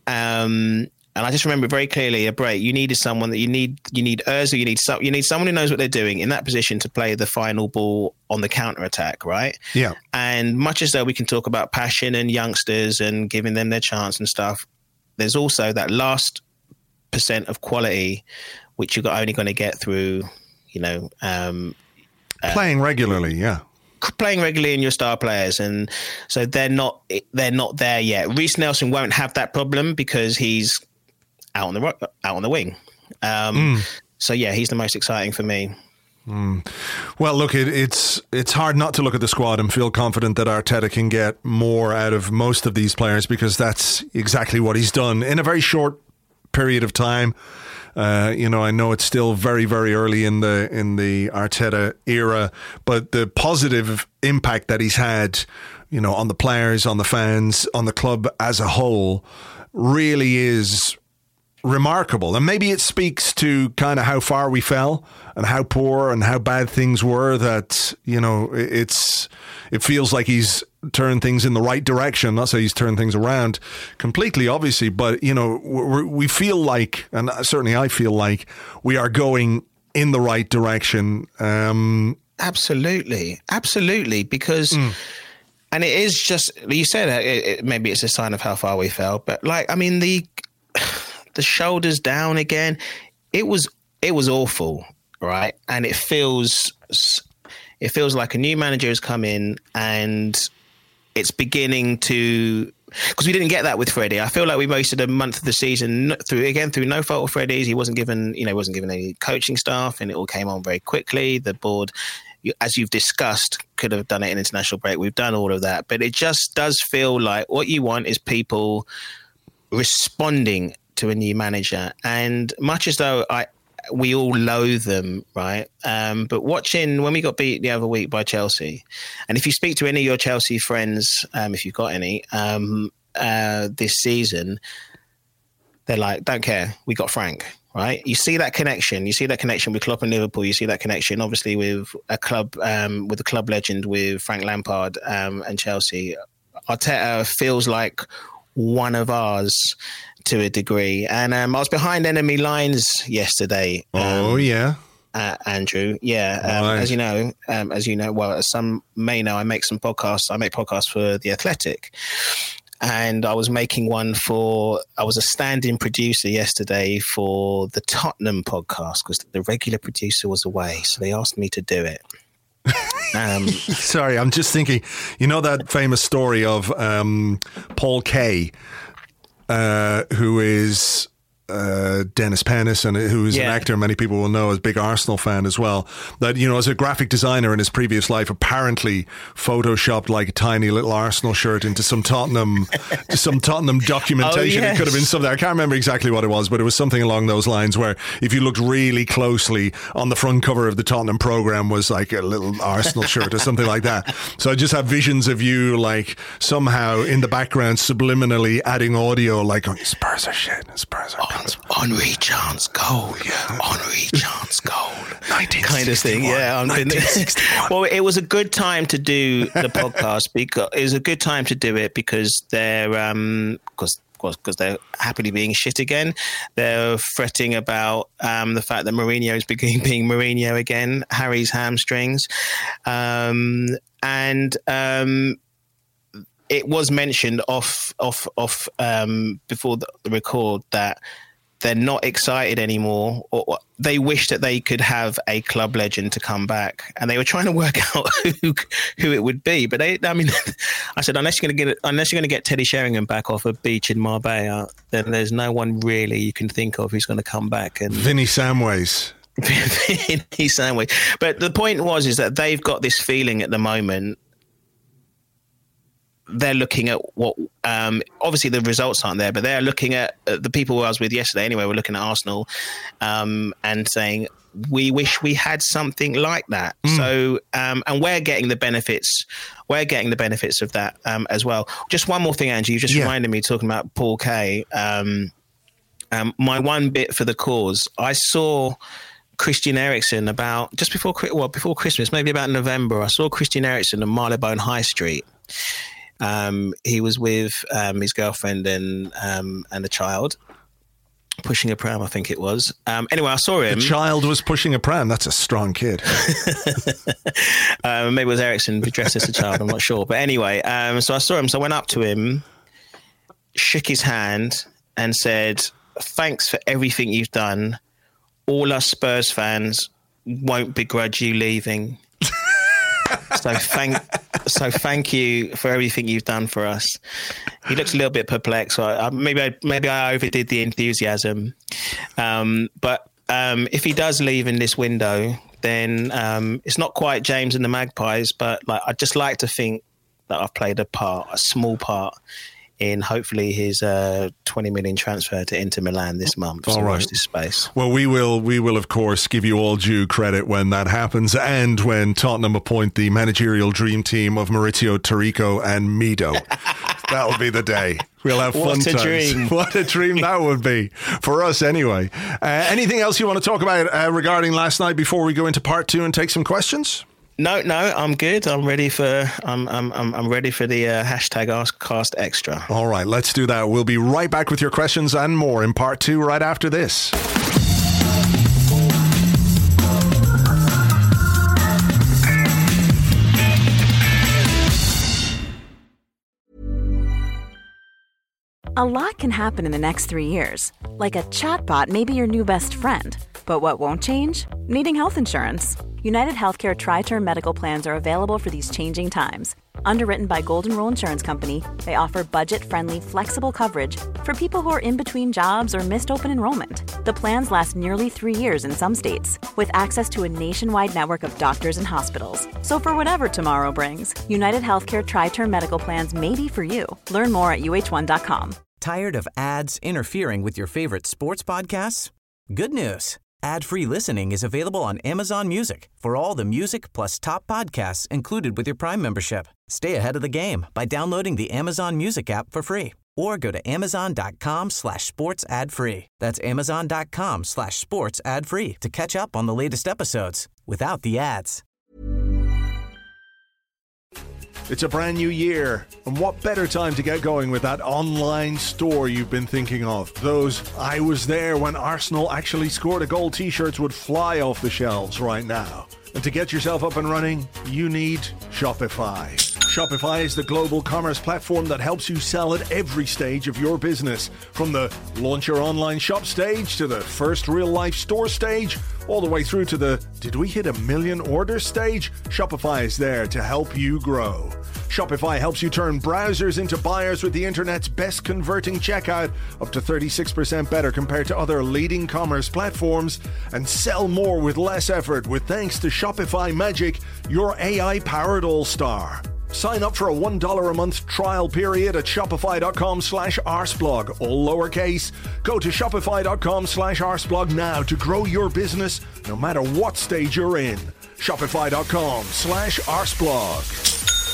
Um, and I just remember very clearly a break. You needed someone that you need. You need Ozil. You need some. You need someone who knows what they're doing in that position to play the final ball on the counter attack, right? Yeah. And much as though we can talk about passion and youngsters and giving them their chance and stuff, there's also that last percent of quality which you're only going to get through, you know, um, uh, playing regularly. Yeah. Playing regularly in your star players, and so they're not they're not there yet. Reece Nelson won't have that problem because he's out on the out on the wing. Um, mm. So yeah, he's the most exciting for me. Mm. Well, look, it, it's it's hard not to look at the squad and feel confident that Arteta can get more out of most of these players, because that's exactly what he's done in a very short period of time. Uh, you know, I know it's still very, very early in the in the Arteta era, but the positive impact that he's had, you know, on the players, on the fans, on the club as a whole, really is remarkable. And maybe it speaks to kind of how far we fell and how poor and how bad things were, that, you know, it's it feels like he's turned things in the right direction. Not say he's turned things around completely, obviously, but, you know, we're, we feel like, and certainly I feel like, we are going in the right direction. Um, absolutely. Absolutely. Because, mm. and it is just, you said it, it, maybe it's a sign of how far we fell, but like, I mean, the the shoulders down again, it was it was awful, right? And it feels it feels like a new manager has come in and it's beginning to, because we didn't get that with Freddie. I feel like we wasted a month of the season through again through no fault of Freddie's. He wasn't given, you know, wasn't given any coaching staff, and it all came on very quickly. The board, as you've discussed, could have done it in international break. We've done all of that, but it just does feel like what you want is people responding to a new manager. And much as though I we all loathe them, right? Um, but watching when we got beat the other week by Chelsea, and if you speak to any of your Chelsea friends, um, if you've got any, um, uh, this season, they're like, don't care, we got Frank, right? You see that connection. You see that connection with Klopp and Liverpool. You see that connection, obviously, with a club, um, with a club legend, with Frank Lampard um, and Chelsea. Arteta feels like one of ours to a degree. And um, I was behind enemy lines yesterday. Um, oh, yeah. Uh, Andrew. Yeah. Um, right. As you know, um, as you know, well, as some may know, I make some podcasts. I make podcasts for The Athletic. And I was making one for, I was a stand-in producer yesterday for the Tottenham podcast because the regular producer was away. So they asked me to do it. Um, Sorry, I'm just thinking, you know that famous story of um, Paul Kay, uh, who is uh, Dennis Pennis, and who is yeah. an actor many people will know as a big Arsenal fan as well, that, you know, as a graphic designer in his previous life, apparently photoshopped like a tiny little Arsenal shirt into some Tottenham some Tottenham documentation. Oh, yes. It could have been something, I can't remember exactly what it was, but it was something along those lines where if you looked really closely on the front cover of the Tottenham programme was like a little Arsenal shirt or something like that. So I just have visions of you like somehow in the background subliminally adding audio like, oh, Spurs are shit, Spurs are good. Henri Chance goal, yeah. Henri Chance goal. Kind of thing, yeah. I'm well, it was a good time to do the podcast because it was a good time to do it because they're um because because they're happily being shit again. They're fretting about um, the fact that Mourinho is being, being Mourinho again, Harry's hamstrings. Um, and um, it was mentioned off off off um, before the record that they're not excited anymore, or they wish that they could have a club legend to come back, and they were trying to work out who who it would be. But they, I mean, I said unless you're going to get unless you're going to get Teddy Sheringham back off a beach in Marbella, then there's no one really you can think of who's going to come back. And Vinny Samways. Vinny Samways. But the point was is that they've got this feeling at the moment. They're looking at what, um, obviously the results aren't there, but they're looking at uh, the people who I was with yesterday anyway, were looking at Arsenal um, and saying, we wish we had something like that. Mm. So, um, and we're getting the benefits, we're getting the benefits of that um, as well. Just one more thing, Angie, you just yeah. reminded me talking about Paul Kay. Um, um, my one bit for the cause, I saw Christian Eriksen about, just before, well, before Christmas, maybe about November, I saw Christian Eriksen in Marylebone High Street. Um, he was with um, his girlfriend and um, and a child pushing a pram, I think it was. Um, anyway, I saw him. The child was pushing a pram. That's a strong kid. um, maybe it was Eriksen dressed as a child. I'm not sure. But anyway, um, so I saw him. So I went up to him, shook his hand and said, thanks for everything you've done. All us Spurs fans won't begrudge you leaving. So thank, so thank you for everything you've done for us. He looks a little bit perplexed. So I, maybe, I, maybe I overdid the enthusiasm. Um, but um, if he does leave in this window, then um, it's not quite James and the Magpies. But like, I'd just like to think that I've played a part, a small part, in hopefully his uh, twenty million transfer to Inter Milan this month. So all right. Watch this space. Well, we will, we will of course give you all due credit when that happens, and when Tottenham appoint the managerial dream team of Maurizio Tirico and Mido. That will be the day. We'll have fun what a times. Dream. What a dream that would be for us anyway. Uh, anything else you want to talk about uh, regarding last night before we go into part two and take some questions? No, no, I'm good. I'm ready for I'm I'm I'm, I'm ready for the uh, hashtag Askcast Extra. All right, let's do that. We'll be right back with your questions and more in part two right after this. A lot can happen in the next three years. Like a chatbot may be your new best friend. But what won't change? Needing health insurance. United Healthcare Tri-Term Medical Plans are available for these changing times. Underwritten by Golden Rule Insurance Company, they offer budget-friendly, flexible coverage for people who are in between jobs or missed open enrollment. The plans last nearly three years in some states, with access to a nationwide network of doctors and hospitals. So for whatever tomorrow brings, United Healthcare Tri-Term Medical Plans may be for you. Learn more at U H one dot com. Tired of ads interfering with your favorite sports podcasts? Good news. Ad-free listening is available on Amazon Music for all the music plus top podcasts included with your Prime membership. Stay ahead of the game by downloading the Amazon Music app for free or go to amazon.com slash sports ad free. That's amazon.com slash sports ad free to catch up on the latest episodes without the ads. It's a brand new year, and what better time to get going with that online store you've been thinking of? Those I was there when Arsenal actually scored a goal t-shirts would fly off the shelves right now. And to get yourself up and running, you need Shopify. Shopify is the global commerce platform that helps you sell at every stage of your business. From the launch your online shop stage to the first real-life store stage, all the way through to the did we hit a million order stage? Shopify is there to help you grow. Shopify helps you turn browsers into buyers with the internet's best converting checkout, up to thirty-six percent better compared to other leading commerce platforms, and sell more with less effort with thanks to Shopify Magic, your A I-powered all-star. Sign up for a one dollar a month trial period at shopify.com slash arsblog, all lowercase. Go to shopify.com slash arsblog now to grow your business no matter what stage you're in. Shopify.com slash arsblog.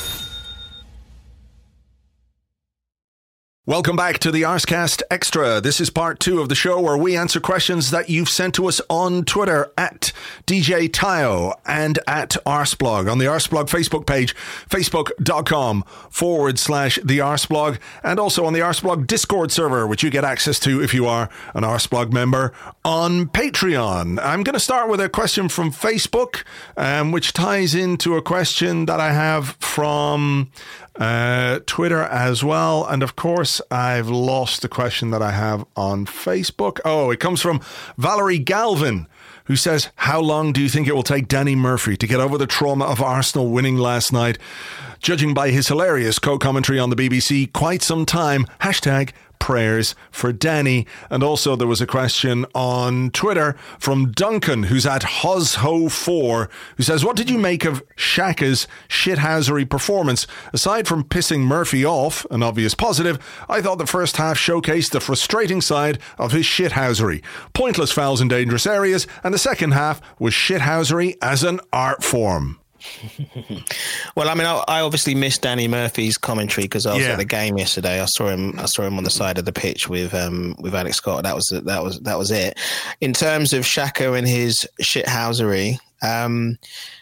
Welcome back to the Arscast Extra. This is part two of the show where we answer questions that you've sent to us on Twitter at D J Tayo and at Arsblog. On the Arsblog Facebook page, facebook.com forward slash the Arsblog, and also on the Arsblog Discord server, which you get access to if you are an Arsblog member on Patreon. I'm going to start with a question from Facebook, um, which ties into a question that I have from Uh, Twitter as well. And of course, I've lost the question that I have on Facebook. Oh, it comes from Valerie Galvin, who says, how long do you think it will take Danny Murphy to get over the trauma of Arsenal winning last night? Judging by his hilarious co-commentary on the B B C, quite some time. Hashtag prayers for Danny. And also there was a question on Twitter from Duncan, who's at Hozho four, who says, what did you make of Xhaka's shithousery performance? Aside from pissing Murphy off, an obvious positive, I thought the first half showcased the frustrating side of his shithousery. Pointless fouls in dangerous areas, and the second half was shithousery as an art form. Well, I mean, I, I obviously missed Danny Murphy's commentary because I was Yeah. at the game yesterday. I saw him. I saw him on the side of the pitch with um, with Alex Scott. That was that was that was it. In terms of Xhaka and his shithousery, um,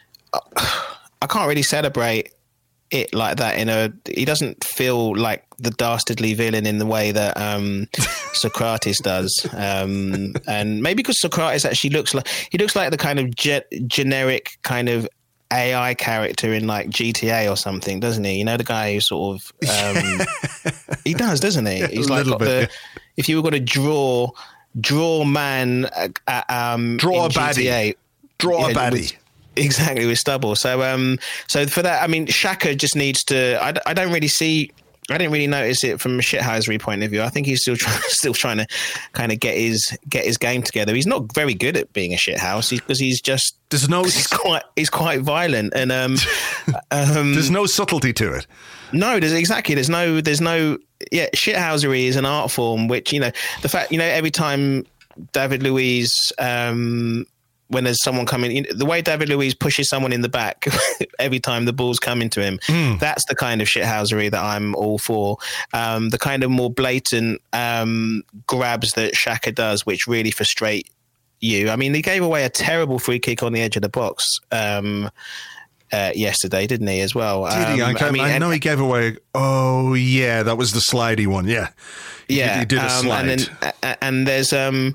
I can't really celebrate it like that. In a, he doesn't feel like the dastardly villain in the way that um, Socrates does, um, and maybe because Socrates actually looks like he looks like the kind of ge- generic kind of A I character in like G T A or something, doesn't he? You know, the guy who sort of um, he does, doesn't he? He's A like little got bit, the, if you were going to draw draw man uh, um, Draw in a baddie. G T A, Draw a yeah, baddie. with- exactly, with stubble. So um, so for that, I mean, Xhaka just needs to. I, I don't really see. I didn't really notice it from a shithousery point of view. I think he's still trying, still trying to kind of get his get his game together. He's not very good at being a shithouse because he's just There's no he's quite he's quite violent and um, um there's no subtlety to it. no, there's exactly there's no there's no yeah shithousery is an art form, which, you know, the fact, you know, every time David Luiz um when there's someone coming, the way David Luiz pushes someone in the back every time the ball's coming to him, mm. that's the kind of shithousery that I'm all for. Um, the kind of more blatant um, grabs that Xhaka does, which really frustrate you. I mean, he gave away a terrible free kick on the edge of the box um, uh, yesterday, didn't he, as well? Did he? Um, I, I mean, I know and, he gave away, oh yeah, that was the slidey one, yeah. He yeah. did, he did a um, slide. And, then, and there's... Um,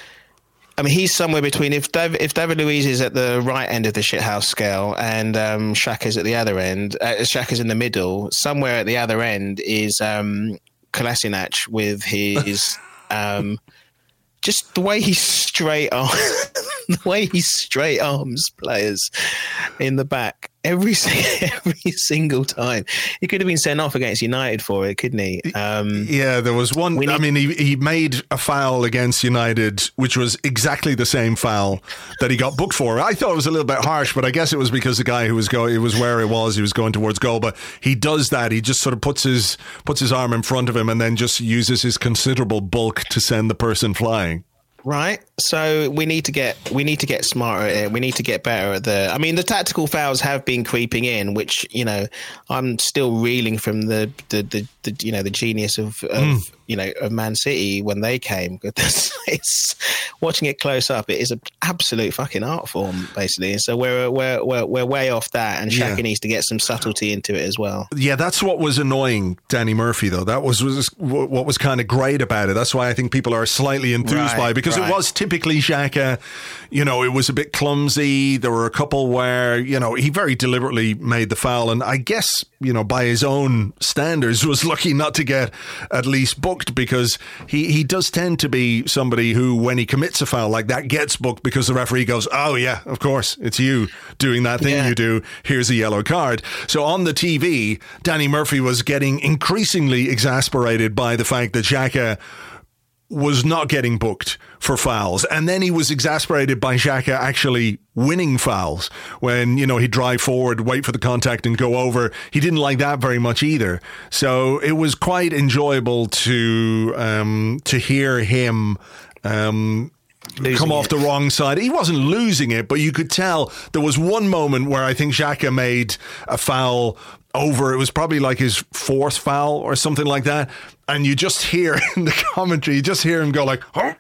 I mean, he's somewhere between, if David, if David Luiz is at the right end of the shithouse scale and um, Xhaka's at the other end, uh, Xhaka's in the middle, somewhere at the other end is um, Kolasinac with his, um, just the way he straight arm, the way he straight arms players in the back every every single time. He could have been sent off against United for it, couldn't he? Um, yeah, there was one. need- I mean, he, he made a foul against United, which was exactly the same foul that he got booked for. I thought it was a little bit harsh, but I guess it was because the guy who was going, it was where it was, he was going towards goal. But he does that. He just sort of puts his puts his arm in front of him and then just uses his considerable bulk to send the person flying. Right. So we need to get we need to get smarter at it. We need to get better at the. I mean, the tactical fouls have been creeping in, which, you know, I'm still reeling from the the, the, the you know the genius of, of mm. you know of Man City when they came. It's, it's watching it close up. It is an absolute fucking art form, basically. So we're we're we're, we're way off that, and Xhaka yeah. needs to get some subtlety into it as well. Yeah, that's what was annoying Danny Murphy, though. That was, was what was kind of great about it. That's why I think people are slightly enthused right, by it, because right. right. It was typically Xhaka. You know, it was a bit clumsy. There were a couple where, you know, he very deliberately made the foul. And I guess, you know, by his own standards, was lucky not to get at least booked, because he, he does tend to be somebody who, when he commits a foul like that, gets booked because the referee goes, oh, yeah, of course, it's you doing that thing yeah. you do. Here's a yellow card. So on the T V, Danny Murphy was getting increasingly exasperated by the fact that Xhaka was not getting booked for fouls. And then he was exasperated by Xhaka actually winning fouls when, you know, he'd drive forward, wait for the contact and go over. He didn't like that very much either. So it was quite enjoyable to um, to hear him um, come off it. the wrong side. He wasn't losing it, but you could tell there was one moment where I think Xhaka made a foul over. It was probably like his fourth foul or something like that. And you just hear in the commentary, you just hear him go like, oh.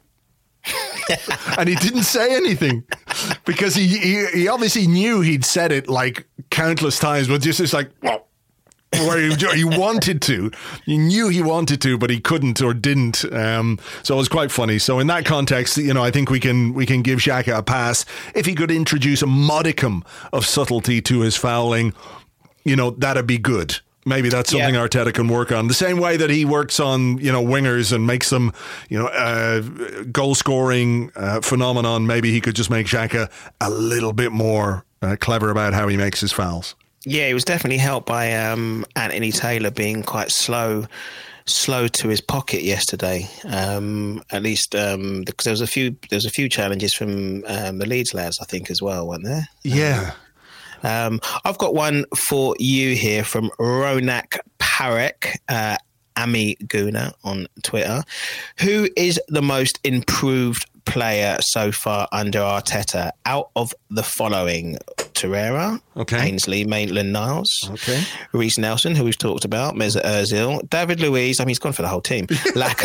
And he didn't say anything because he, he he obviously knew he'd said it like countless times, but just it's like, well, where he, he wanted to. He knew he wanted to, but he couldn't or didn't. Um, so it was quite funny. So in that context, you know, I think we can we can give Xhaka a pass. If he could introduce a modicum of subtlety to his fouling, you know, that'd be good. Maybe that's something yeah. Arteta can work on. The same way that he works on, you know, wingers and makes them, you know, uh, goal-scoring uh, phenomenon, maybe he could just make Xhaka a little bit more uh, clever about how he makes his fouls. Yeah, he was definitely helped by um, Anthony Taylor being quite slow slow to his pocket yesterday. Um, at least um, because there was a few there was a few challenges from um, the Leeds lads, I think, as well, weren't there? Yeah. Um, Um, I've got one for you here from Ronak Parek, uh, Ami Guna on Twitter. Who is the most improved player so far under Arteta out of the following? Torreira, okay. Ainsley Maitland-Niles, okay. Reece Nelson, who we've talked about, Mesut Ozil, David Luiz, I mean, he's gone for the whole team, Laka,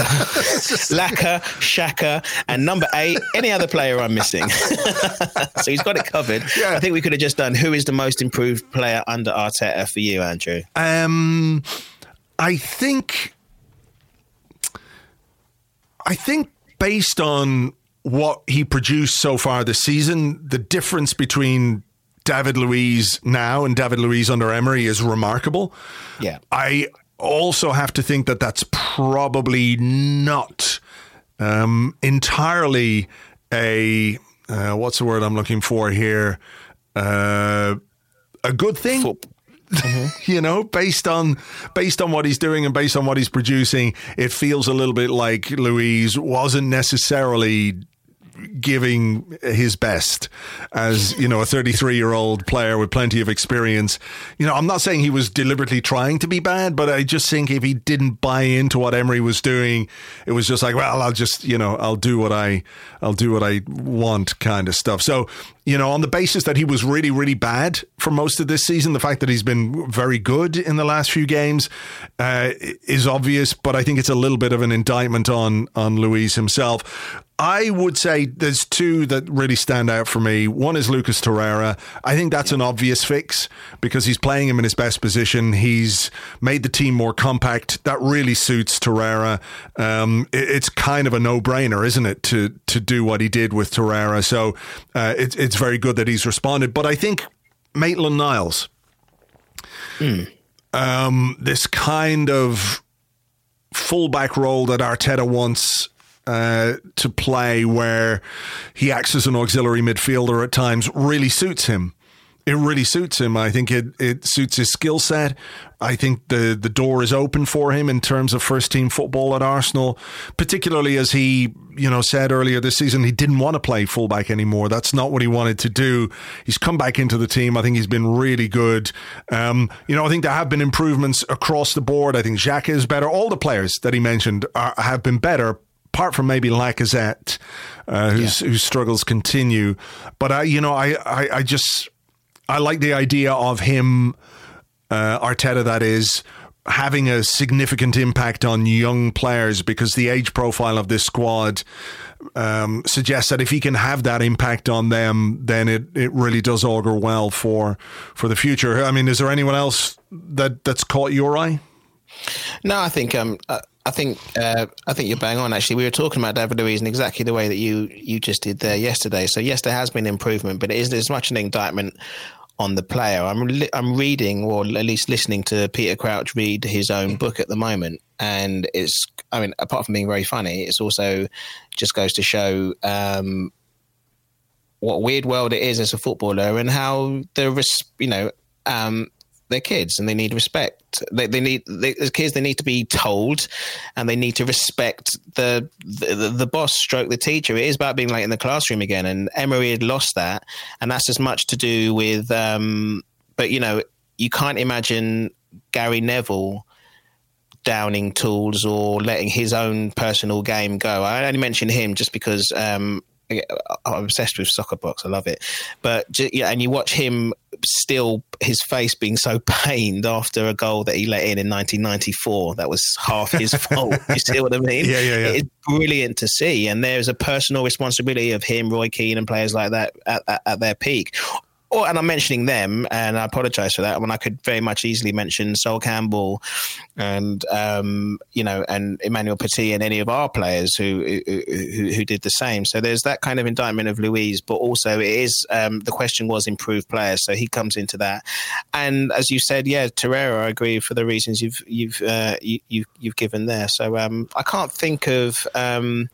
Laka, Xhaka, and number eight, any other player I'm missing. So he's got it covered. Yeah. I think we could have just done who is the most improved player under Arteta for you, Andrew? Um, I think, I think based on what he produced so far this season, the difference between David Luiz now and David Luiz under Emery is remarkable. Yeah. I also have to think that that's probably not um, entirely a, uh, what's the word I'm looking for here? Uh, a good thing. Mm-hmm. You know, based on based on what he's doing and based on what he's producing, it feels a little bit like Luiz wasn't necessarily giving his best as, you know, a thirty-three-year-old player with plenty of experience. You know, I'm not saying he was deliberately trying to be bad, but I just think if he didn't buy into what Emery was doing, it was just like, well, I'll just, you know, I'll do what I, I'll do what I want kind of stuff. So, you know, on the basis that he was really, really bad for most of this season, the fact that he's been very good in the last few games uh, is obvious, but I think it's a little bit of an indictment on, on Luiz himself. I would say there's two that really stand out for me. One is Lucas Torreira. I think that's an obvious fix because he's playing him in his best position. He's made the team more compact. That really suits Torreira. Um, it, it's kind of a no-brainer, isn't it, to to do what he did with Torreira. So uh, it, it's very good that he's responded. But I think Maitland-Niles, mm. um, this kind of fullback role that Arteta wants Uh, to play, where he acts as an auxiliary midfielder at times, really suits him. It really suits him. I think it, it suits his skill set. I think the, the door is open for him in terms of first team football at Arsenal, particularly as he, you know, said earlier this season he didn't want to play fullback anymore. That's not what he wanted to do. He's come back into the team. I think he's been really good. Um, you know, I think there have been improvements across the board. I think Xhaka is better. All the players that he mentioned are, have been better, apart from maybe Lacazette, uh, whose, yeah. whose struggles continue. But, I, you know, I, I, I just, I like the idea of him, uh, Arteta that is, having a significant impact on young players, because the age profile of this squad um, suggests that if he can have that impact on them, then it, it really does augur well for, for the future. I mean, is there anyone else that, that's caught your eye? No, I think um, uh, I think uh, I think you're bang on. Actually, we were talking about David Luiz in exactly the way that you you just did there yesterday. So yes, there has been improvement, but it isn't as much an indictment on the player. I'm li- I'm reading, or at least listening to Peter Crouch read his own book at the moment, and it's. I mean, apart from being very funny, it's also just goes to show um, what a weird world it is as a footballer, and how the res- you know. Um, they're kids and they need respect. They, they need they, as kids. They need to be told, and they need to respect the, the the boss, stroke the teacher. It is about being like in the classroom again. And Emery had lost that, and that's as much to do with. Um, but you know, you can't imagine Gary Neville downing tools or letting his own personal game go. I only mention him just because. Um, I'm obsessed with Soccer Box. I love it. But yeah, and you watch him still, his face being so pained after a goal that he let in in nineteen ninety-four. That was half his fault. You see what I mean? Yeah, yeah, yeah. It's brilliant to see. And there's a personal responsibility of him, Roy Keane, and players like that at, at, at their peak. Or, and I'm mentioning them, and I apologise for that, when I could very much easily mention Sol Campbell and, um, you know, and Emmanuel Petit and any of our players who, who who did the same. So there's that kind of indictment of Luiz, but also it is, um, the question was improved players, so he comes into that. And as you said, yeah, Torreira, I agree for the reasons you've you've uh, you, you, you've given there. So um, I can't think of um,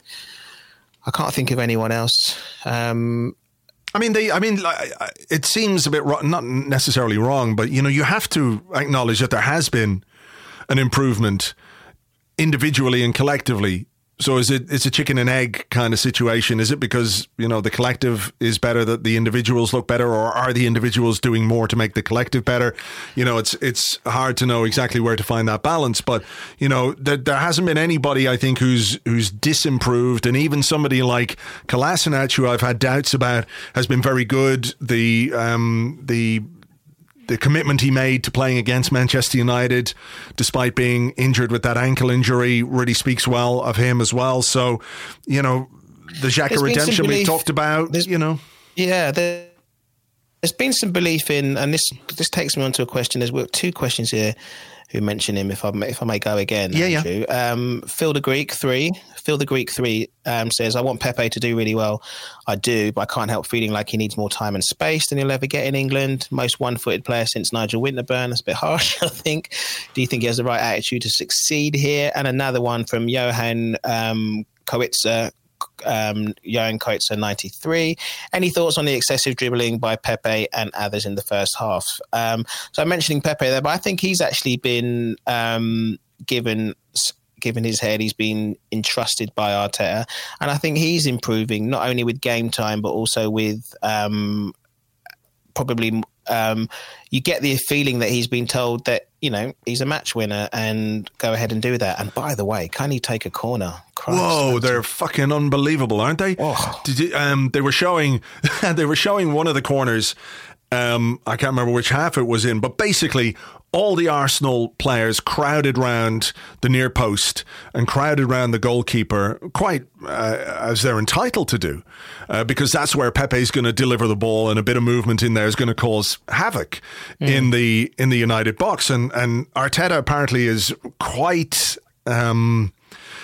I can't think of anyone else. Um, I mean, they. I mean, it seems a bit wrong, not necessarily wrong, but you know, you have to acknowledge that there has been an improvement individually and collectively. So is it? It's a chicken and egg kind of situation. Is it because you know the collective is better that the individuals look better, or are the individuals doing more to make the collective better? You know, it's it's hard to know exactly where to find that balance. But you know, there, there hasn't been anybody I think who's who's disimproved, and even somebody like Kolasinac, who I've had doubts about, has been very good. The um, the The commitment he made to playing against Manchester United, despite being injured with that ankle injury, really speaks well of him as well. So, you know, the Xhaka redemption we talked about, you know. Yeah, there, there's been some belief in, and this this takes me on to a question. There's two questions here who mention him, if I may, if I may go again. Yeah, Andrew. yeah. Um, Phil the Greek three. Phil the Greek three um, says, I want Pepe to do really well. I do, but I can't help feeling like he needs more time and space than he'll ever get in England. Most one-footed player since Nigel Winterburn. That's a bit harsh, I think. Do you think he has the right attitude to succeed here? And another one from Johan um, Koitzer. Um, Johan Koitzer ninety-three. Any thoughts on the excessive dribbling by Pepe and others in the first half? Um, so I'm mentioning Pepe there, but I think he's actually been um, given given his head. He's been entrusted by Arteta, and I think he's improving not only with game time but also with um, probably. Um, you get the feeling that he's been told that, you know, he's a match winner and go ahead and do that. And by the way, can he take a corner? Christ, Whoa, they're fucking unbelievable, aren't they? Oh. Did you, um, they were showing, they were showing one of the corners. Um, I can't remember which half it was in, but basically all the Arsenal players crowded round the near post and crowded round the goalkeeper, quite uh, as they're entitled to do, uh, because that's where Pepe's going to deliver the ball, and a bit of movement in there is going to cause havoc mm. in the in the United box. And and Arteta apparently is quite. Um,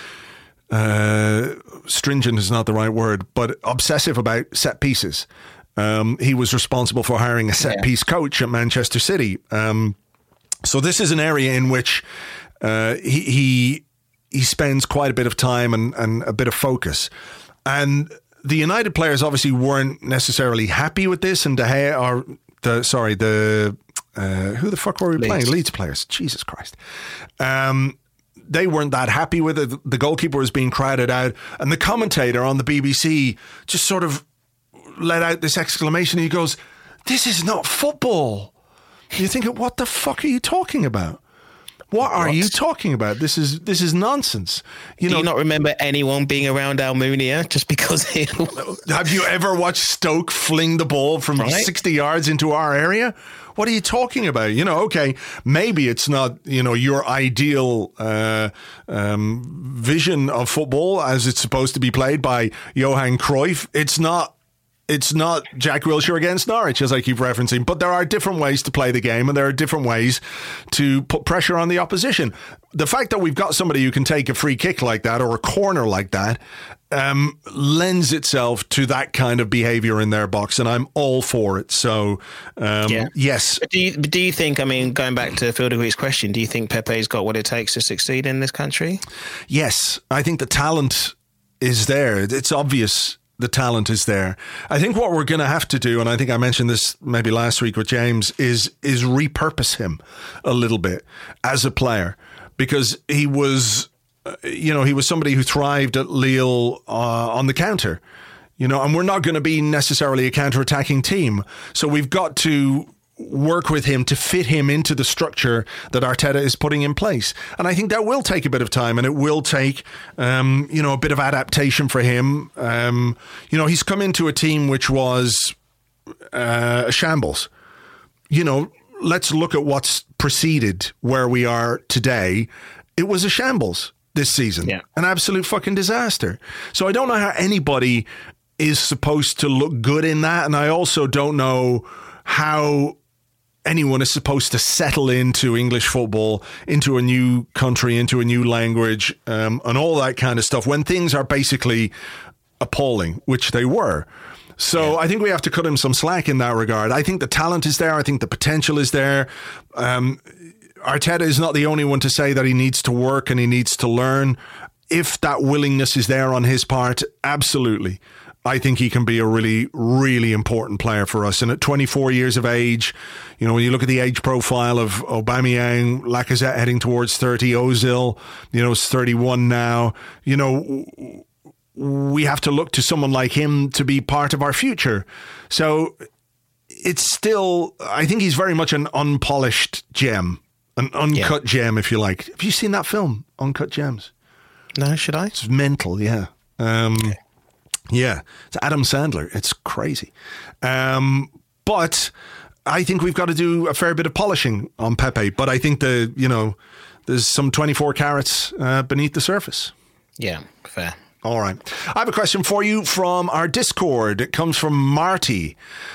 uh, stringent is not the right word, but obsessive about set pieces. Um, he was responsible for hiring a set piece coach at Manchester City. Um, so this is an area in which uh, he, he he spends quite a bit of time and, and a bit of focus. And the United players obviously weren't necessarily happy with this. And De Gea, or the sorry, the uh, who the fuck were we Leeds. playing? Leeds players. Jesus Christ. Um, they weren't that happy with it. The goalkeeper was being crowded out, and the commentator on the B B C just sort of let out this exclamation. He goes, "This is not football." You think, what the fuck are you talking about? What are what? you talking about? This is this is nonsense. You Do know, you not remember anyone being around Almunia just because he... Have you ever watched Stoke fling the ball from right? sixty yards into our area? What are you talking about? You know, okay, maybe it's not, you know, your ideal uh, um, vision of football as it's supposed to be played by Johan Cruyff. It's not It's not Jack Wilshere against Norwich, as I keep referencing, but there are different ways to play the game and there are different ways to put pressure on the opposition. The fact that we've got somebody who can take a free kick like that or a corner like that um, lends itself to that kind of behaviour in their box, and I'm all for it. So, um, yeah. yes. But do you, do you think, I mean, going back to Phil DeGree's question, do you think Pepe's got what it takes to succeed in this country? Yes. I think the talent is there. It's obvious. The talent is there. I think what we're going to have to do, and I think I mentioned this maybe last week with James, is is repurpose him a little bit as a player, because he was, you know, he was somebody who thrived at Lille uh, on the counter, you know, and we're not going to be necessarily a counter-attacking team. So we've got to work with him to fit him into the structure that Arteta is putting in place. And I think that will take a bit of time, and it will take, um, you know, a bit of adaptation for him. Um, you know, he's come into a team which was uh, a shambles. You know, let's look at what's preceded where we are today. It was a shambles this season. Yeah. An absolute fucking disaster. So I don't know how anybody is supposed to look good in that. And I also don't know how anyone is supposed to settle into English football, into a new country, into a new language, um, and all that kind of stuff when things are basically appalling, which they were. So yeah. I think we have to cut him some slack in that regard. I think the talent is there. I think the potential is there. Um, Arteta is not the only one to say that he needs to work and he needs to learn. If that willingness is there on his part, absolutely. I think he can be a really, really important player for us. And at twenty-four years of age, you know, when you look at the age profile of Aubameyang, Lacazette heading towards thirty, Ozil, you know, is thirty-one now, you know, we have to look to someone like him to be part of our future. So it's still, I think he's very much an unpolished gem, an uncut yeah. gem, if you like. Have you seen that film, Uncut Gems? No, should I? It's mental, yeah. Um, okay. Yeah, it's Adam Sandler. It's crazy. Um, but I think we've got to do a fair bit of polishing on Pepe. But I think the, you know, there's some twenty-four carats uh, beneath the surface. Yeah, fair. All right. I have a question for you from our Discord. It comes from Marty.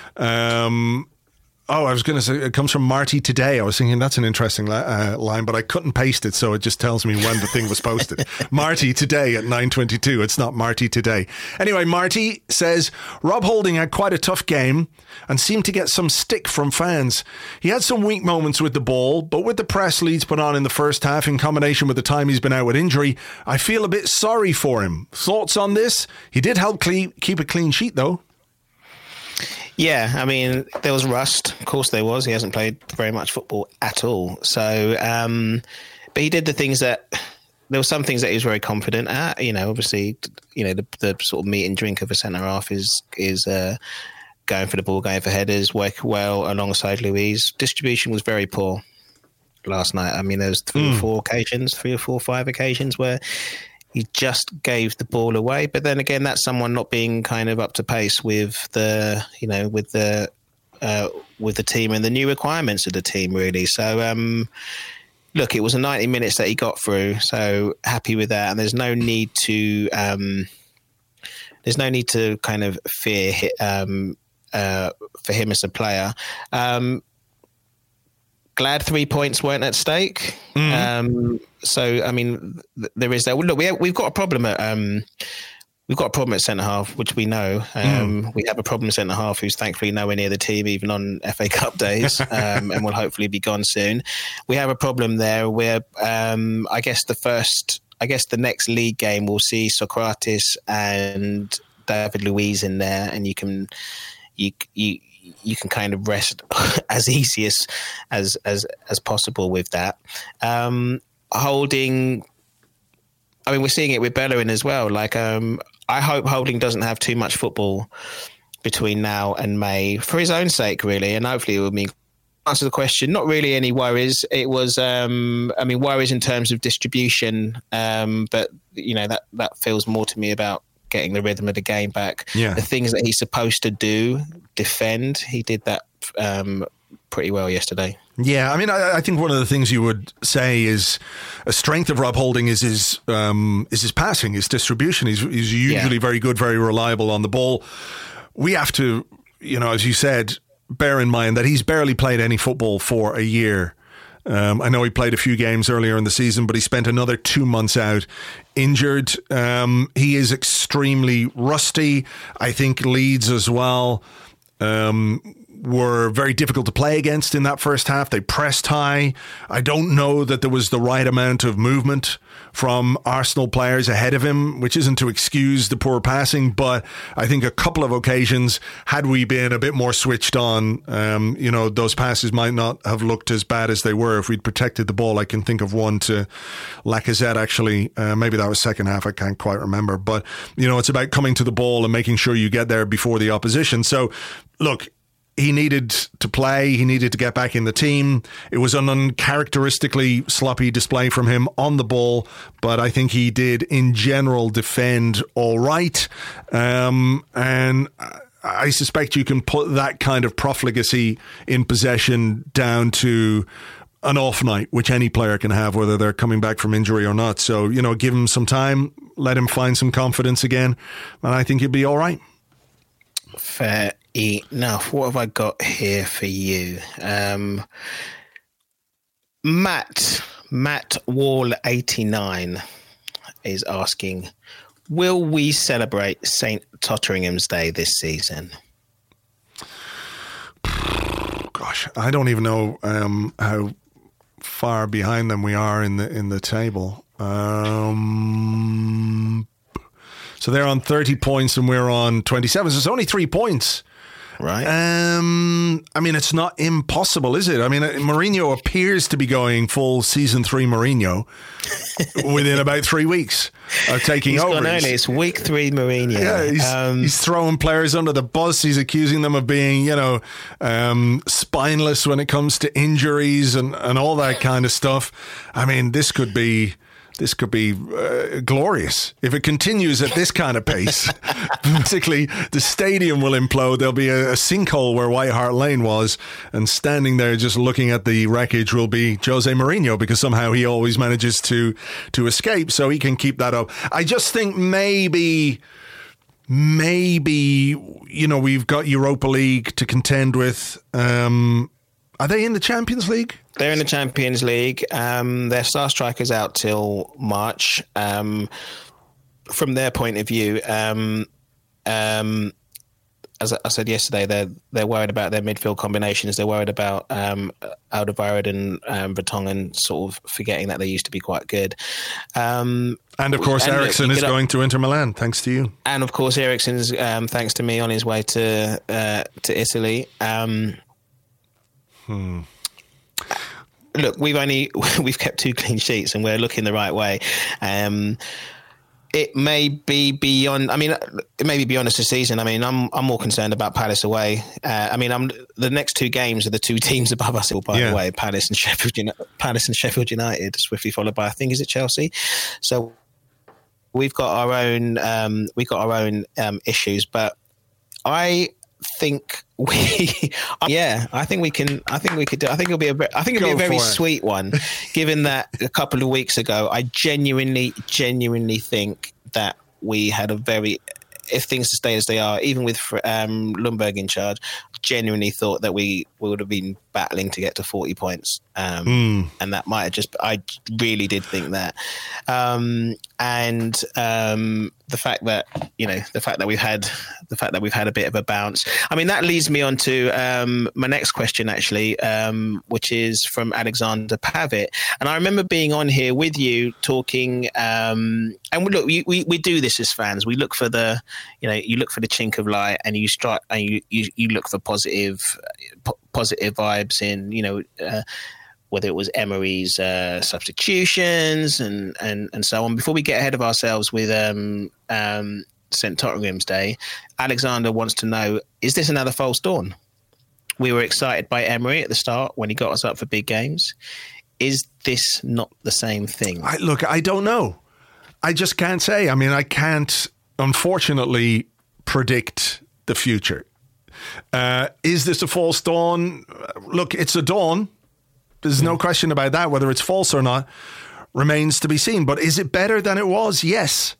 Um, oh, I was going to say it comes from Marty today. I was thinking that's an interesting li- uh, line, but I couldn't paste it, so it just tells me when the thing was posted. Marty today at nine twenty-two. It's not Marty today. Anyway, Marty says, Rob Holding had quite a tough game and seemed to get some stick from fans. He had some weak moments with the ball, but with the press Leeds put on in the first half in combination with the time he's been out with injury, I feel a bit sorry for him. Thoughts on this? He did help cle- keep a clean sheet, though. Yeah, I mean, there was rust. Of course there was. He hasn't played very much football at all. So, um, but he did the things that, there were some things that he was very confident at. You know, obviously, you know, the, the sort of meat and drink of a centre-half is, is uh, going for the ball, going for headers, work well alongside Luiz. Distribution was very poor last night. I mean, there was three mm. or four occasions, three or four, five occasions where he just gave the ball away. But then again, that's someone not being kind of up to pace with the, you know, with the, uh, with the team and the new requirements of the team, really. So, um, look, it was a ninety minutes that he got through. So happy with that. And there's no need to, um, there's no need to kind of fear, um, uh, for him as a player. Um, Glad three points weren't at stake. Mm. Um, so, I mean, th- there is that. Well, look, we have, we've got a problem at um, we've got a problem at centre half, which we know. Um, mm. We have a problem at centre half who's thankfully nowhere near the team, even on F A Cup days, um, and will hopefully be gone soon. We have a problem there where um, I guess the first, I guess the next league game will see Socrates and David Luiz in there, and you can you you. you can kind of rest as easy as, as, as, as possible with that. Um, Holding, I mean, we're seeing it with Bellerin as well. Like, um, I hope Holding doesn't have too much football between now and May for his own sake, really. And hopefully it will mean, answer the question, not really any worries. It was, um, I mean, worries in terms of distribution. Um, but, you know, that, that feels more to me about getting the rhythm of the game back. Yeah. The things that he's supposed to do, defend, he did that um, pretty well yesterday. Yeah, I mean, I, I think one of the things you would say is a strength of Rob Holding is his um, is his passing, his distribution. He's, he's usually yeah. very good, very reliable on the ball. we have to, you know, as you said, bear in mind that he's barely played any football for a year. Um, I know he played a few games earlier in the season, but he spent another two months out injured. Um, he is extremely rusty. I think Leeds as well um, were very difficult to play against in that first half. They pressed high. I don't know that there was the right amount of movement from Arsenal players ahead of him, which isn't to excuse the poor passing, but I think a couple of occasions, had we been a bit more switched on, um, you know, those passes might not have looked as bad as they were if we'd protected the ball. I can think of one to Lacazette, actually. Uh, maybe that was second half. I can't quite remember. But, you know, it's about coming to the ball and making sure you get there before the opposition. So, look, he needed to play. He needed to get back in the team. It was an uncharacteristically sloppy display from him on the ball, but I think he did, in general, defend all right. Um, and I suspect you can put that kind of profligacy in possession down to an off night, which any player can have, whether they're coming back from injury or not. So, you know, give him some time, let him find some confidence again, and I think he'll be all right. Fair enough. What have I got here for you? Um, Matt, Matt Wall eighty-nine is asking, will we celebrate Saint Totteringham's Day this season? Gosh, I don't even know um, how far behind them we are in the in the table. Um, so they're on thirty points and we're on twenty-seven. So it's only three points. Right. Um, I mean, it's not impossible, is it? I mean, Mourinho appears to be going full season three Mourinho within about three weeks of taking he's over. Gone early. It's week three Mourinho. Yeah, he's, um, he's throwing players under the bus. He's accusing them of being, you know, um, spineless when it comes to injuries and, and all that kind of stuff. I mean, this could be... This could be uh, glorious. If it continues at this kind of pace, particularly the stadium will implode. There'll be a, a sinkhole where White Hart Lane was, and standing there just looking at the wreckage will be Jose Mourinho, because somehow he always manages to to escape, so he can keep that up. I just think maybe... Maybe, you know, we've got Europa League to contend with. Um, are they in the Champions League? They're in the Champions League. Um, their star striker's out till March. Um, from their point of view, um, um, as I said yesterday, they're they're worried about their midfield combinations. They're worried about um, Alderweireld and um, Vertonghen sort of forgetting that they used to be quite good. Um, and of course, Eriksen is going to Inter Milan, thanks to you. And of course, Eriksen's um, thanks to me on his way to uh, to Italy. Um, hmm. Look, we've only we've kept two clean sheets, and we're looking the right way. Um, it may be beyond. I mean, it may be beyond us this season. I mean, I'm I'm more concerned about Palace away. Uh, I mean, I'm the next two games are the two teams above us. By yeah. the way, Palace and Sheffield, United, Palace and Sheffield United, swiftly followed by I think is it Chelsea. So we've got our own um, we've got our own um, issues, but I. think we yeah I think we can I think we could do I think it'll be a I think it'll Go be a very sweet one, given that a couple of weeks ago I genuinely genuinely think that we had a very, if things stay as they are, even with um, Ljungberg in charge, genuinely thought that we, we would have been battling to get to forty points, um, mm. and that might have just I really did think that, um, and um, the fact that you know the fact that we've had the fact that we've had a bit of a bounce. I mean, that leads me on to um, my next question actually, um, which is from Alexander Pavitt, and I remember being on here with you talking, um, and we look we, we we do this as fans. We look for the you know you look for the chink of light, and you strike and you you, you look for positive po- positive vibes in you know. Uh, whether it was Emery's uh, substitutions and, and, and so on. Before we get ahead of ourselves with um, um, Saint Totteringham's Day, Alexander wants to know, is this another false dawn? We were excited by Emery at the start when he got us up for big games. Is this not the same thing? I, look, I don't know. I just can't say. I mean, I can't, unfortunately, predict the future. Uh, is this a false dawn? Look, it's a dawn. There's no question about that. Whether it's false or not remains to be seen. But is it better than it was? Yes.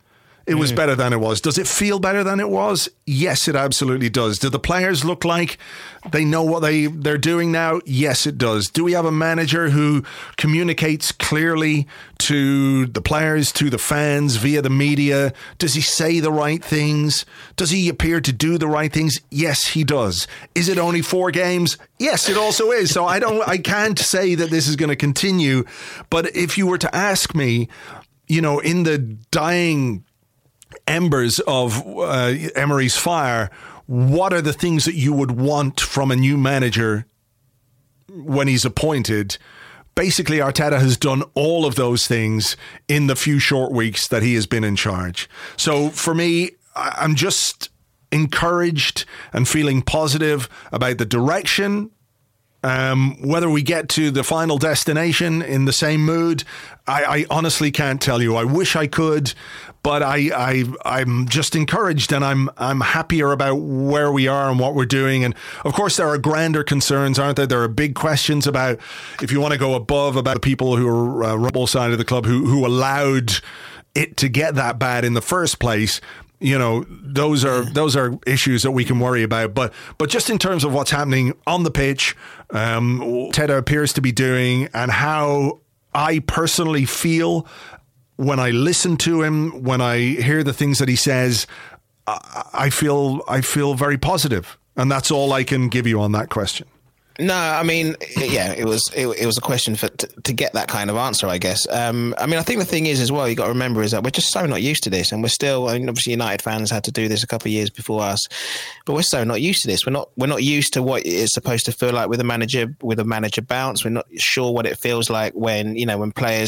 it was Mm. better than it was. Does it feel better than it was? Yes, it absolutely does. Do the players look like they know what they, they're doing now? Yes, it does. Do we have a manager who communicates clearly to the players, to the fans, via the media? Does he say the right things? Does he appear to do the right things? Yes, he does. Is it only four games? Yes, it also is. So I don't, I can't say that this is going to continue. But if you were to ask me, you know, in the dying embers of uh, Emery's fire, what are the things that you would want from a new manager when he's appointed? Basically, Arteta has done all of those things in the few short weeks that he has been in charge. So for me, I'm just encouraged and feeling positive about the direction. Um, whether we get to the final destination in the same mood, I, I honestly can't tell you. I wish I could, but I, I, I'm just encouraged, and I'm, I'm happier about where we are and what we're doing. And of course, there are grander concerns, aren't there? There are big questions about, if you want to go above, about the people who are uh, rebel side of the club who, who allowed it to get that bad in the first place. You know, those are those are issues that we can worry about. But but just in terms of what's happening on the pitch, um, Arteta appears to be doing, and how I personally feel when I listen to him, when I hear the things that he says, I, I feel I feel very positive, and that's all I can give you on that question. No, I mean, yeah, it was it, it was a question for to, to get that kind of answer, I guess. Um, I mean, I think the thing is as well, you got to remember is that we're just so not used to this, and we're still. I mean, obviously, United fans had to do this a couple of years before us, but we're so not used to this. We're not we're not used to what it's supposed to feel like with a manager with a manager bounce. We're not sure what it feels like when you know when players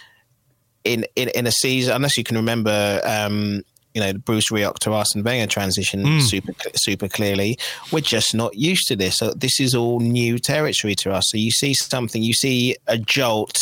in in, in a season, unless you can remember. Um, You know, the Bruce Rioch to Arsene Wenger transition mm. super super clearly. We're just not used to this. So this is all new territory to us. So you see something, you see a jolt,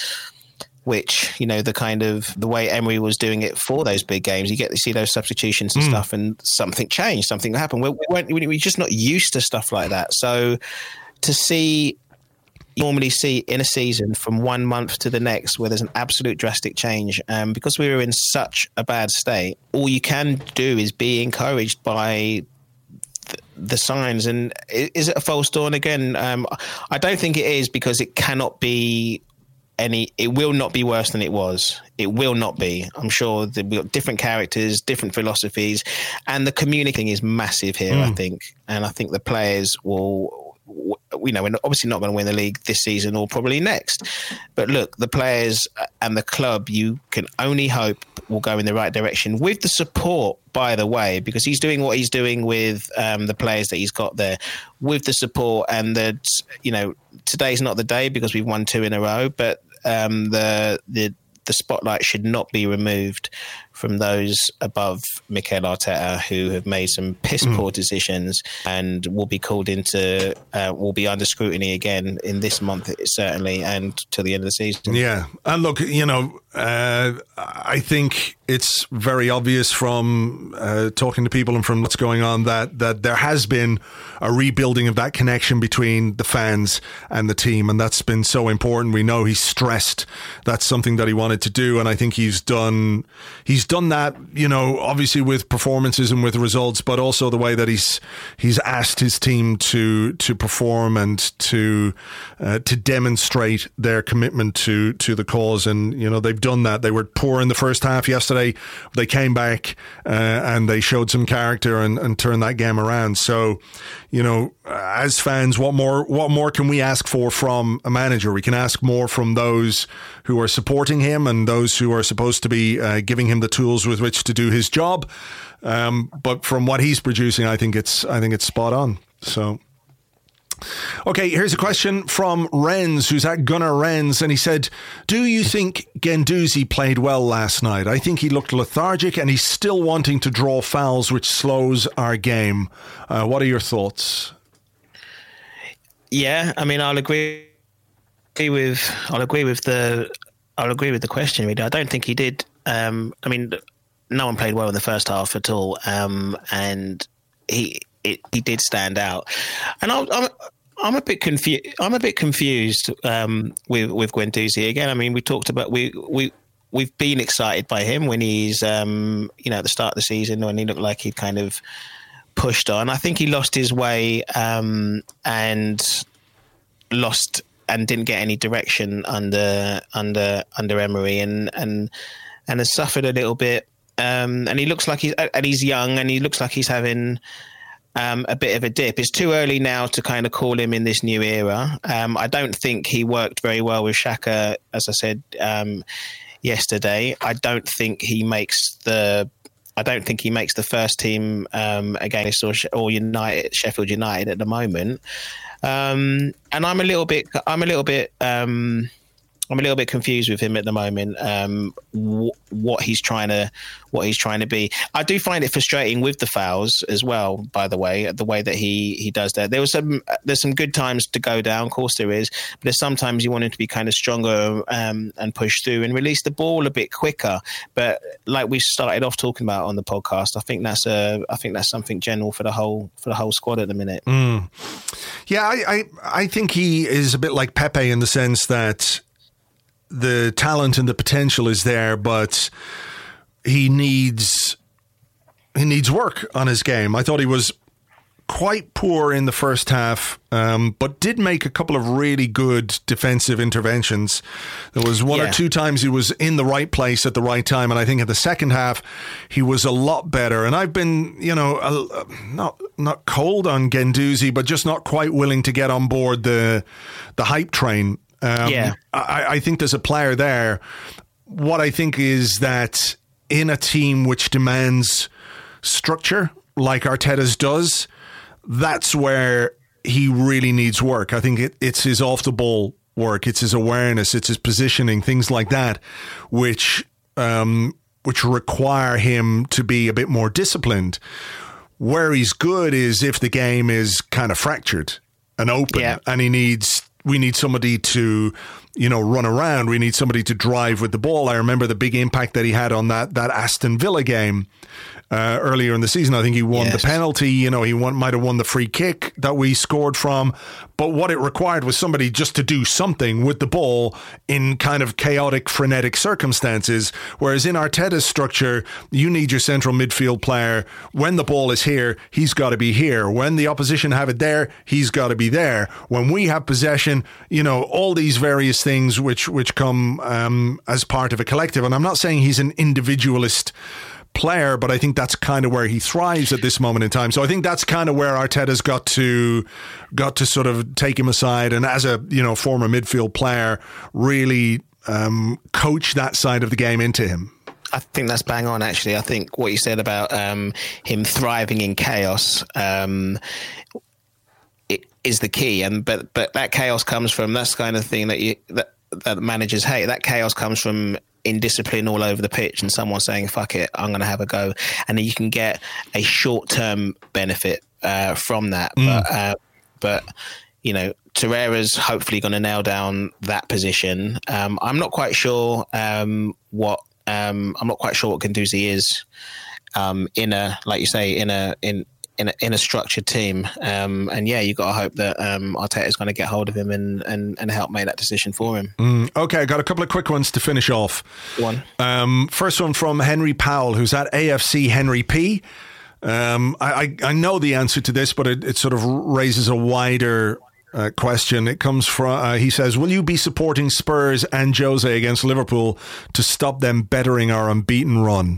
which, you know, the kind of the way Emery was doing it for those big games, you get to see those substitutions and mm. stuff, and something changed, something happened. We're, we weren't, we're just not used to stuff like that. So to see... normally see in a season from one month to the next where there's an absolute drastic change, um, because we were in such a bad state, all you can do is be encouraged by th- the signs. And is it a false dawn again? Um, I don't think it is, because it cannot be any, it will not be worse than it was. It will not be. I'm sure that we've got different characters, different philosophies, and the communicating is massive here, mm. I think. And I think the players will, you know, we're obviously not going to win the league this season or probably next. But look, the players and the club, you can only hope will go in the right direction with the support, by the way, because he's doing what he's doing with um, the players that he's got there, with the support. And that, you know, today's not the day because we've won two in a row, but um, the the the spotlight should not be removed from those above Mikel Arteta, who have made some piss poor mm. decisions and will be called into, uh, will be under scrutiny again in this month, certainly, and till the end of the season. Yeah. And look, you know, uh, I think it's very obvious from uh, talking to people and from what's going on that, that there has been a rebuilding of that connection between the fans and the team. And that's been so important. We know he's stressed that's something that he wanted to do. And I think he's done, he's done that, you know, obviously with performances and with results, but also the way that he's he's asked his team to to perform and to uh, to demonstrate their commitment to to the cause. And you know, they've done that. They were poor in the first half yesterday. They came back uh, and they showed some character and, and turned that game around. So, you know, as fans, what more what more can we ask for from a manager? We can ask more from those who are supporting him and those who are supposed to be uh, giving him the tools with which to do his job. Um, but from what he's producing, I think it's I think it's spot on. So, okay, here's a question from Renz, who's at Gunnar Renz, and he said, "Do you think Guendouzi played well last night? I think he looked lethargic and he's still wanting to draw fouls, which slows our game. Uh, what are your thoughts?" Yeah, I mean, I'll agree with I'll agree with the I'll agree with the question. Really, I don't think he did. Um, I mean, no one played well in the first half at all, um, and he it, he did stand out. And I'm I'm, I'm a bit confused. I'm a bit confused um, with with Guendouzi again. I mean, we talked about we we we've been excited by him when he's, um, you know, at the start of the season when he looked like he'd kind of pushed on. I think he lost his way um, and lost and didn't get any direction under under under Emery, and and and has suffered a little bit. Um, and he looks like he's and he's young, and he looks like he's having um, a bit of a dip. It's too early now to kind of call him in this new era. Um, I don't think he worked very well with Xhaka, as I said um, yesterday. I don't think he makes the. I don't think he makes the first team um, against or, or United, Sheffield United at the moment. Um, and I'm a little bit. I'm a little bit. Um, I'm a little bit confused with him at the moment. Um, wh- what he's trying to, what he's trying to be. I do find it frustrating with the fouls as well. By the way, the way that he he does that. There was some. There's some good times to go down. Of course, there is. But there's sometimes you want him to be kind of stronger um, and push through and release the ball a bit quicker. But like we started off talking about on the podcast, I think that's a. I think that's something general for the whole for the whole squad at the minute. Mm. Yeah, I, I I think he is a bit like Pepe in the sense that the talent and the potential is there, but he needs he needs work on his game. I thought he was quite poor in the first half, um, but did make a couple of really good defensive interventions. There was one yeah. or two times he was in the right place at the right time, and I think in the second half he was a lot better. And I've been, you know, uh, not not cold on Guendouzi, but just not quite willing to get on board the the hype train. Um, yeah, I, I think there's a player there. What I think is that in a team which demands structure, like Arteta's does, that's where he really needs work. I think it, it's his off-the-ball work, it's his awareness, it's his positioning, things like that, which um, which require him to be a bit more disciplined. Where he's good is if the game is kind of fractured and open, yeah. and he needs... We need somebody to, you know, run around. We need somebody to drive with the ball. I remember the big impact that he had on that that Aston Villa game uh, earlier in the season. I think he won yes. the penalty. You know, he won, might have won the free kick that we scored from. But what it required was somebody just to do something with the ball in kind of chaotic, frenetic circumstances. Whereas in Arteta's structure, you need your central midfield player. When the ball is here, he's got to be here. When the opposition have it there, he's got to be there. When we have possession, you know, all these various things which which come um, as part of a collective. And I'm not saying he's an individualist player, but I think that's kind of where he thrives at this moment in time. So I think that's kind of where Arteta's got to got to sort of take him aside, and as a, you know, former midfield player, really um, coach that side of the game into him. I think that's bang on, actually. I think what you said about um, him thriving in chaos um, it is the key, and but but that chaos comes from that's the kind of thing that you that, that managers hate. That chaos comes from indiscipline all over the pitch and someone saying, fuck it, I'm going to have a go. And then you can get a short-term benefit uh, from that. Mm. But, uh, but, you know, Torreira's hopefully going to nail down that position. Um, I'm not quite sure um, what, um, I'm not quite sure what Guendouzi is um, in a, like you say, in a, in, in a, in a structured team. Um, and yeah, you've got to hope that um, Arteta is going to get hold of him and, and, and help make that decision for him. Mm, okay, I got a couple of quick ones to finish off. One. Um, first one from Henry Powell, who's at A F C Henry P. Um, I, I, I know the answer to this, but it, it sort of raises a wider uh, question. It comes from, uh, he says, will you be supporting Spurs and Jose against Liverpool to stop them bettering our unbeaten run?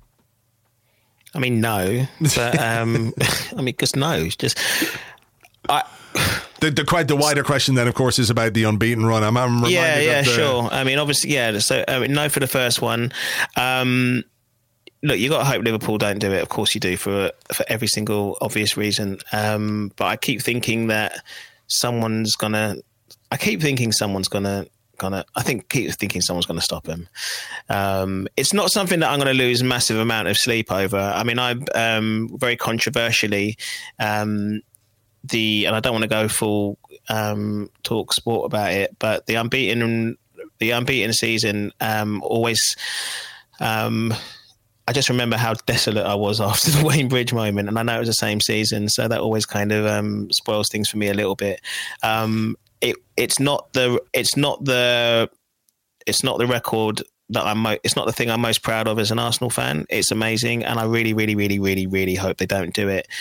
I mean, no, but um, I mean, because no, it's just I. The, the quite the wider question then, of course, is about the unbeaten run. I'm, I'm reminded yeah, yeah, of the... sure. I mean, obviously, yeah. So, I mean, no for the first one. Um, look, you got to hope Liverpool don't do it. Of course, you do for for every single obvious reason. Um, but I keep thinking that someone's gonna. I keep thinking someone's gonna. Gonna, I think keep thinking someone's going to stop him. Um, it's not something that I'm going to lose a massive amount of sleep over. I mean, I um, very controversially um, the, and I don't want to go full um, talk sport about it, but the unbeaten, the unbeaten season um, always. Um, I just remember how desolate I was after the Wayne Bridge moment, and I know it was the same season, so that always kind of um, spoils things for me a little bit. Um, It it's not the it's not the it's not the record that I'm. Mo- it's not the thing I'm most proud of as an Arsenal fan. It's amazing, and I really, really, really, really, really hope they don't do it.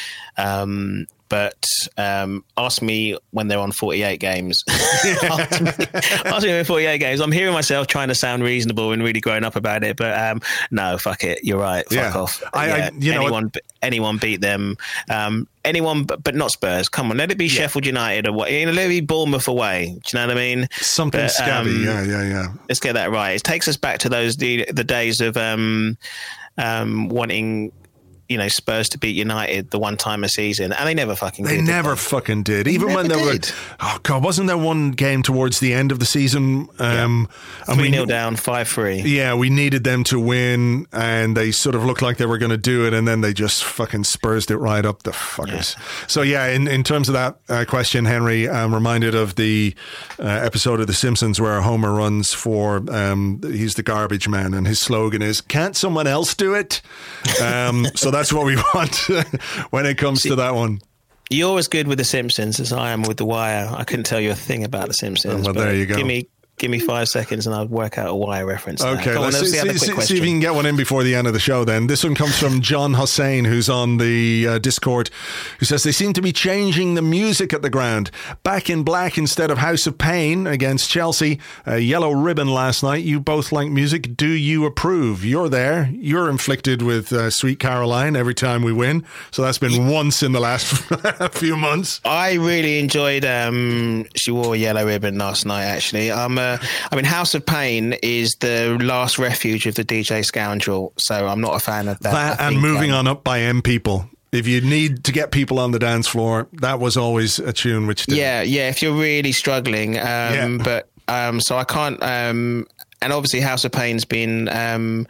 Um, But um, ask me when they're on forty-eight games. ask, me, ask me when forty-eight games. I'm hearing myself trying to sound reasonable and really grown up about it. But um, no, fuck it. You're right. Fuck yeah. off. I, yeah. I, you anyone, know, anyone beat them. Um, anyone, but, but not Spurs. Come on, let it be yeah. Sheffield United or what? Let it be Bournemouth away. Do you know what I mean? Something but, scabby. Um, yeah, yeah, yeah. Let's get that right. It takes us back to those the, the days of um, um, wanting. You know, Spurs to beat United the one time a season, and they never fucking they did. Never did they? fucking did. Even when they did. were, oh God, wasn't there one game towards the end of the season? Um, yeah. three nil down, five three. Yeah, we needed them to win, and they sort of looked like they were going to do it, and then they just fucking Spursed it right up the fuckers. Yeah. So yeah, in, in terms of that uh, question, Henry, I'm reminded of the uh, episode of The Simpsons where Homer runs for, um, he's the garbage man, and his slogan is, "Can't someone else do it?" Um, so that's what we want. when it comes See, to that one. You're as good with The Simpsons as I am with The Wire. I couldn't tell you a thing about The Simpsons. Well, there you go. Give me Give me five seconds and I'll work out a Wire reference. Okay, on, let's, let's see, see, see, see, see if you can get one in before the end of the show then. This one comes from John Hussein, who's on the uh, Discord, who says they seem to be changing the music at the ground. Back in Black instead of House of Pain against Chelsea. Uh, Yellow Ribbon last night. You both like music. Do you approve? You're there. You're inflicted with uh, Sweet Caroline every time we win. So that's been once in the last few months. I really enjoyed um, She Wore a Yellow Ribbon last night, actually. I'm, uh, I mean, House of Pain is the last refuge of the D J Scoundrel, so I'm not a fan of that. That and think, moving um, on up by M People. If you need to get people on the dance floor, that was always a tune which did. Yeah, yeah, if you're really struggling. Um, yeah. But um, so I can't, um, and obviously House of Pain's been um,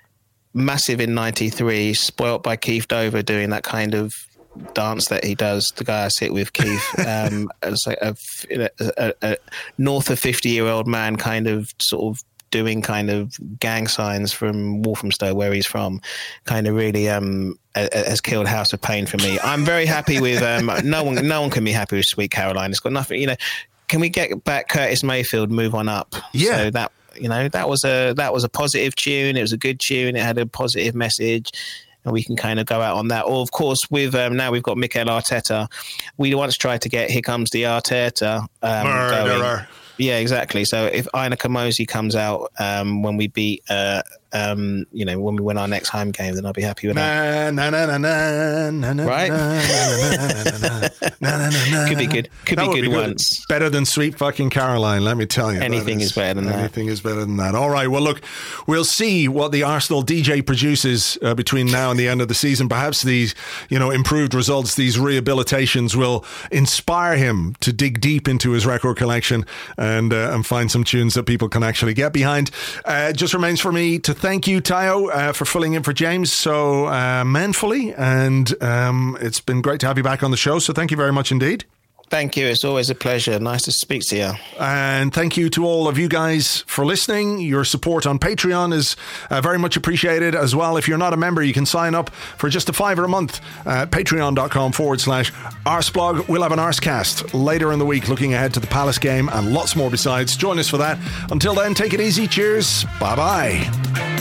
massive in ninety-three, spoilt by Keith Dover doing that kind of dance that he does. The guy I sit with, Keith, um, as like a, a, a, a north of fifty year old man, kind of sort of doing kind of gang signs from Walthamstow, where he's from, kind of really um, has killed House of Pain for me. I'm very happy with um, no one. No one can be happy with Sweet Caroline. It's got nothing. You know, can we get back Curtis Mayfield? Move on up. Yeah. So that you know that was a that was a positive tune. It was a good tune. It had a positive message. And we can kind of go out on that. Or, of course, with um, now we've got Mikel Arteta. We once tried to get Here Comes the Arteta um, going. Yeah, exactly. So if Aina Kamosi comes out um, when we beat, uh, um, you know, when we win our next home game, then I'll be happy with that. Na, na, na, na, na, na, right? Na, na, na, na, Could be good. Could that be good, be good once. Better than Sweet fucking Caroline, let me tell you. Anything is, is better than anything that. Anything is better than that. All right. Well, look, we'll see what the Arsenal D J produces uh, between now and the end of the season. Perhaps these, you know, improved results, these rehabilitations will inspire him to dig deep into his record collection and uh, and find some tunes that people can actually get behind. Uh, it just remains for me to thank you, Tayo, uh, for filling in for James so uh, manfully, and um, it's been great to have you back on the show, so thank you very much indeed. Thank you. It's always a pleasure. Nice to speak to you. And thank you to all of you guys for listening. Your support on Patreon is uh, very much appreciated as well. If you're not a member, you can sign up for just a fiver a month at patreon.com forward slash Arseblog. We'll have an Arsecast later in the week looking ahead to the Palace game and lots more besides. Join us for that. Until then, take it easy. Cheers. Bye-bye.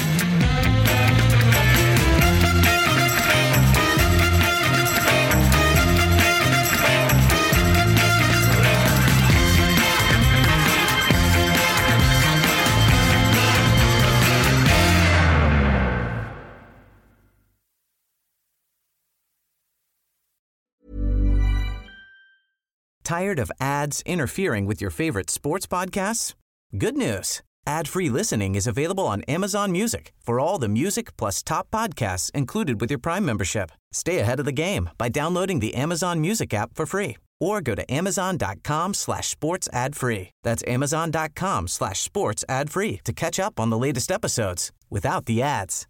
Tired of ads interfering with your favorite sports podcasts? Good news. Ad-free listening is available on Amazon Music for all the music plus top podcasts included with your Prime membership. Stay ahead of the game by downloading the Amazon Music app for free or go to amazon.com slash sports ad free. That's amazon.com slash sports ad free to catch up on the latest episodes without the ads.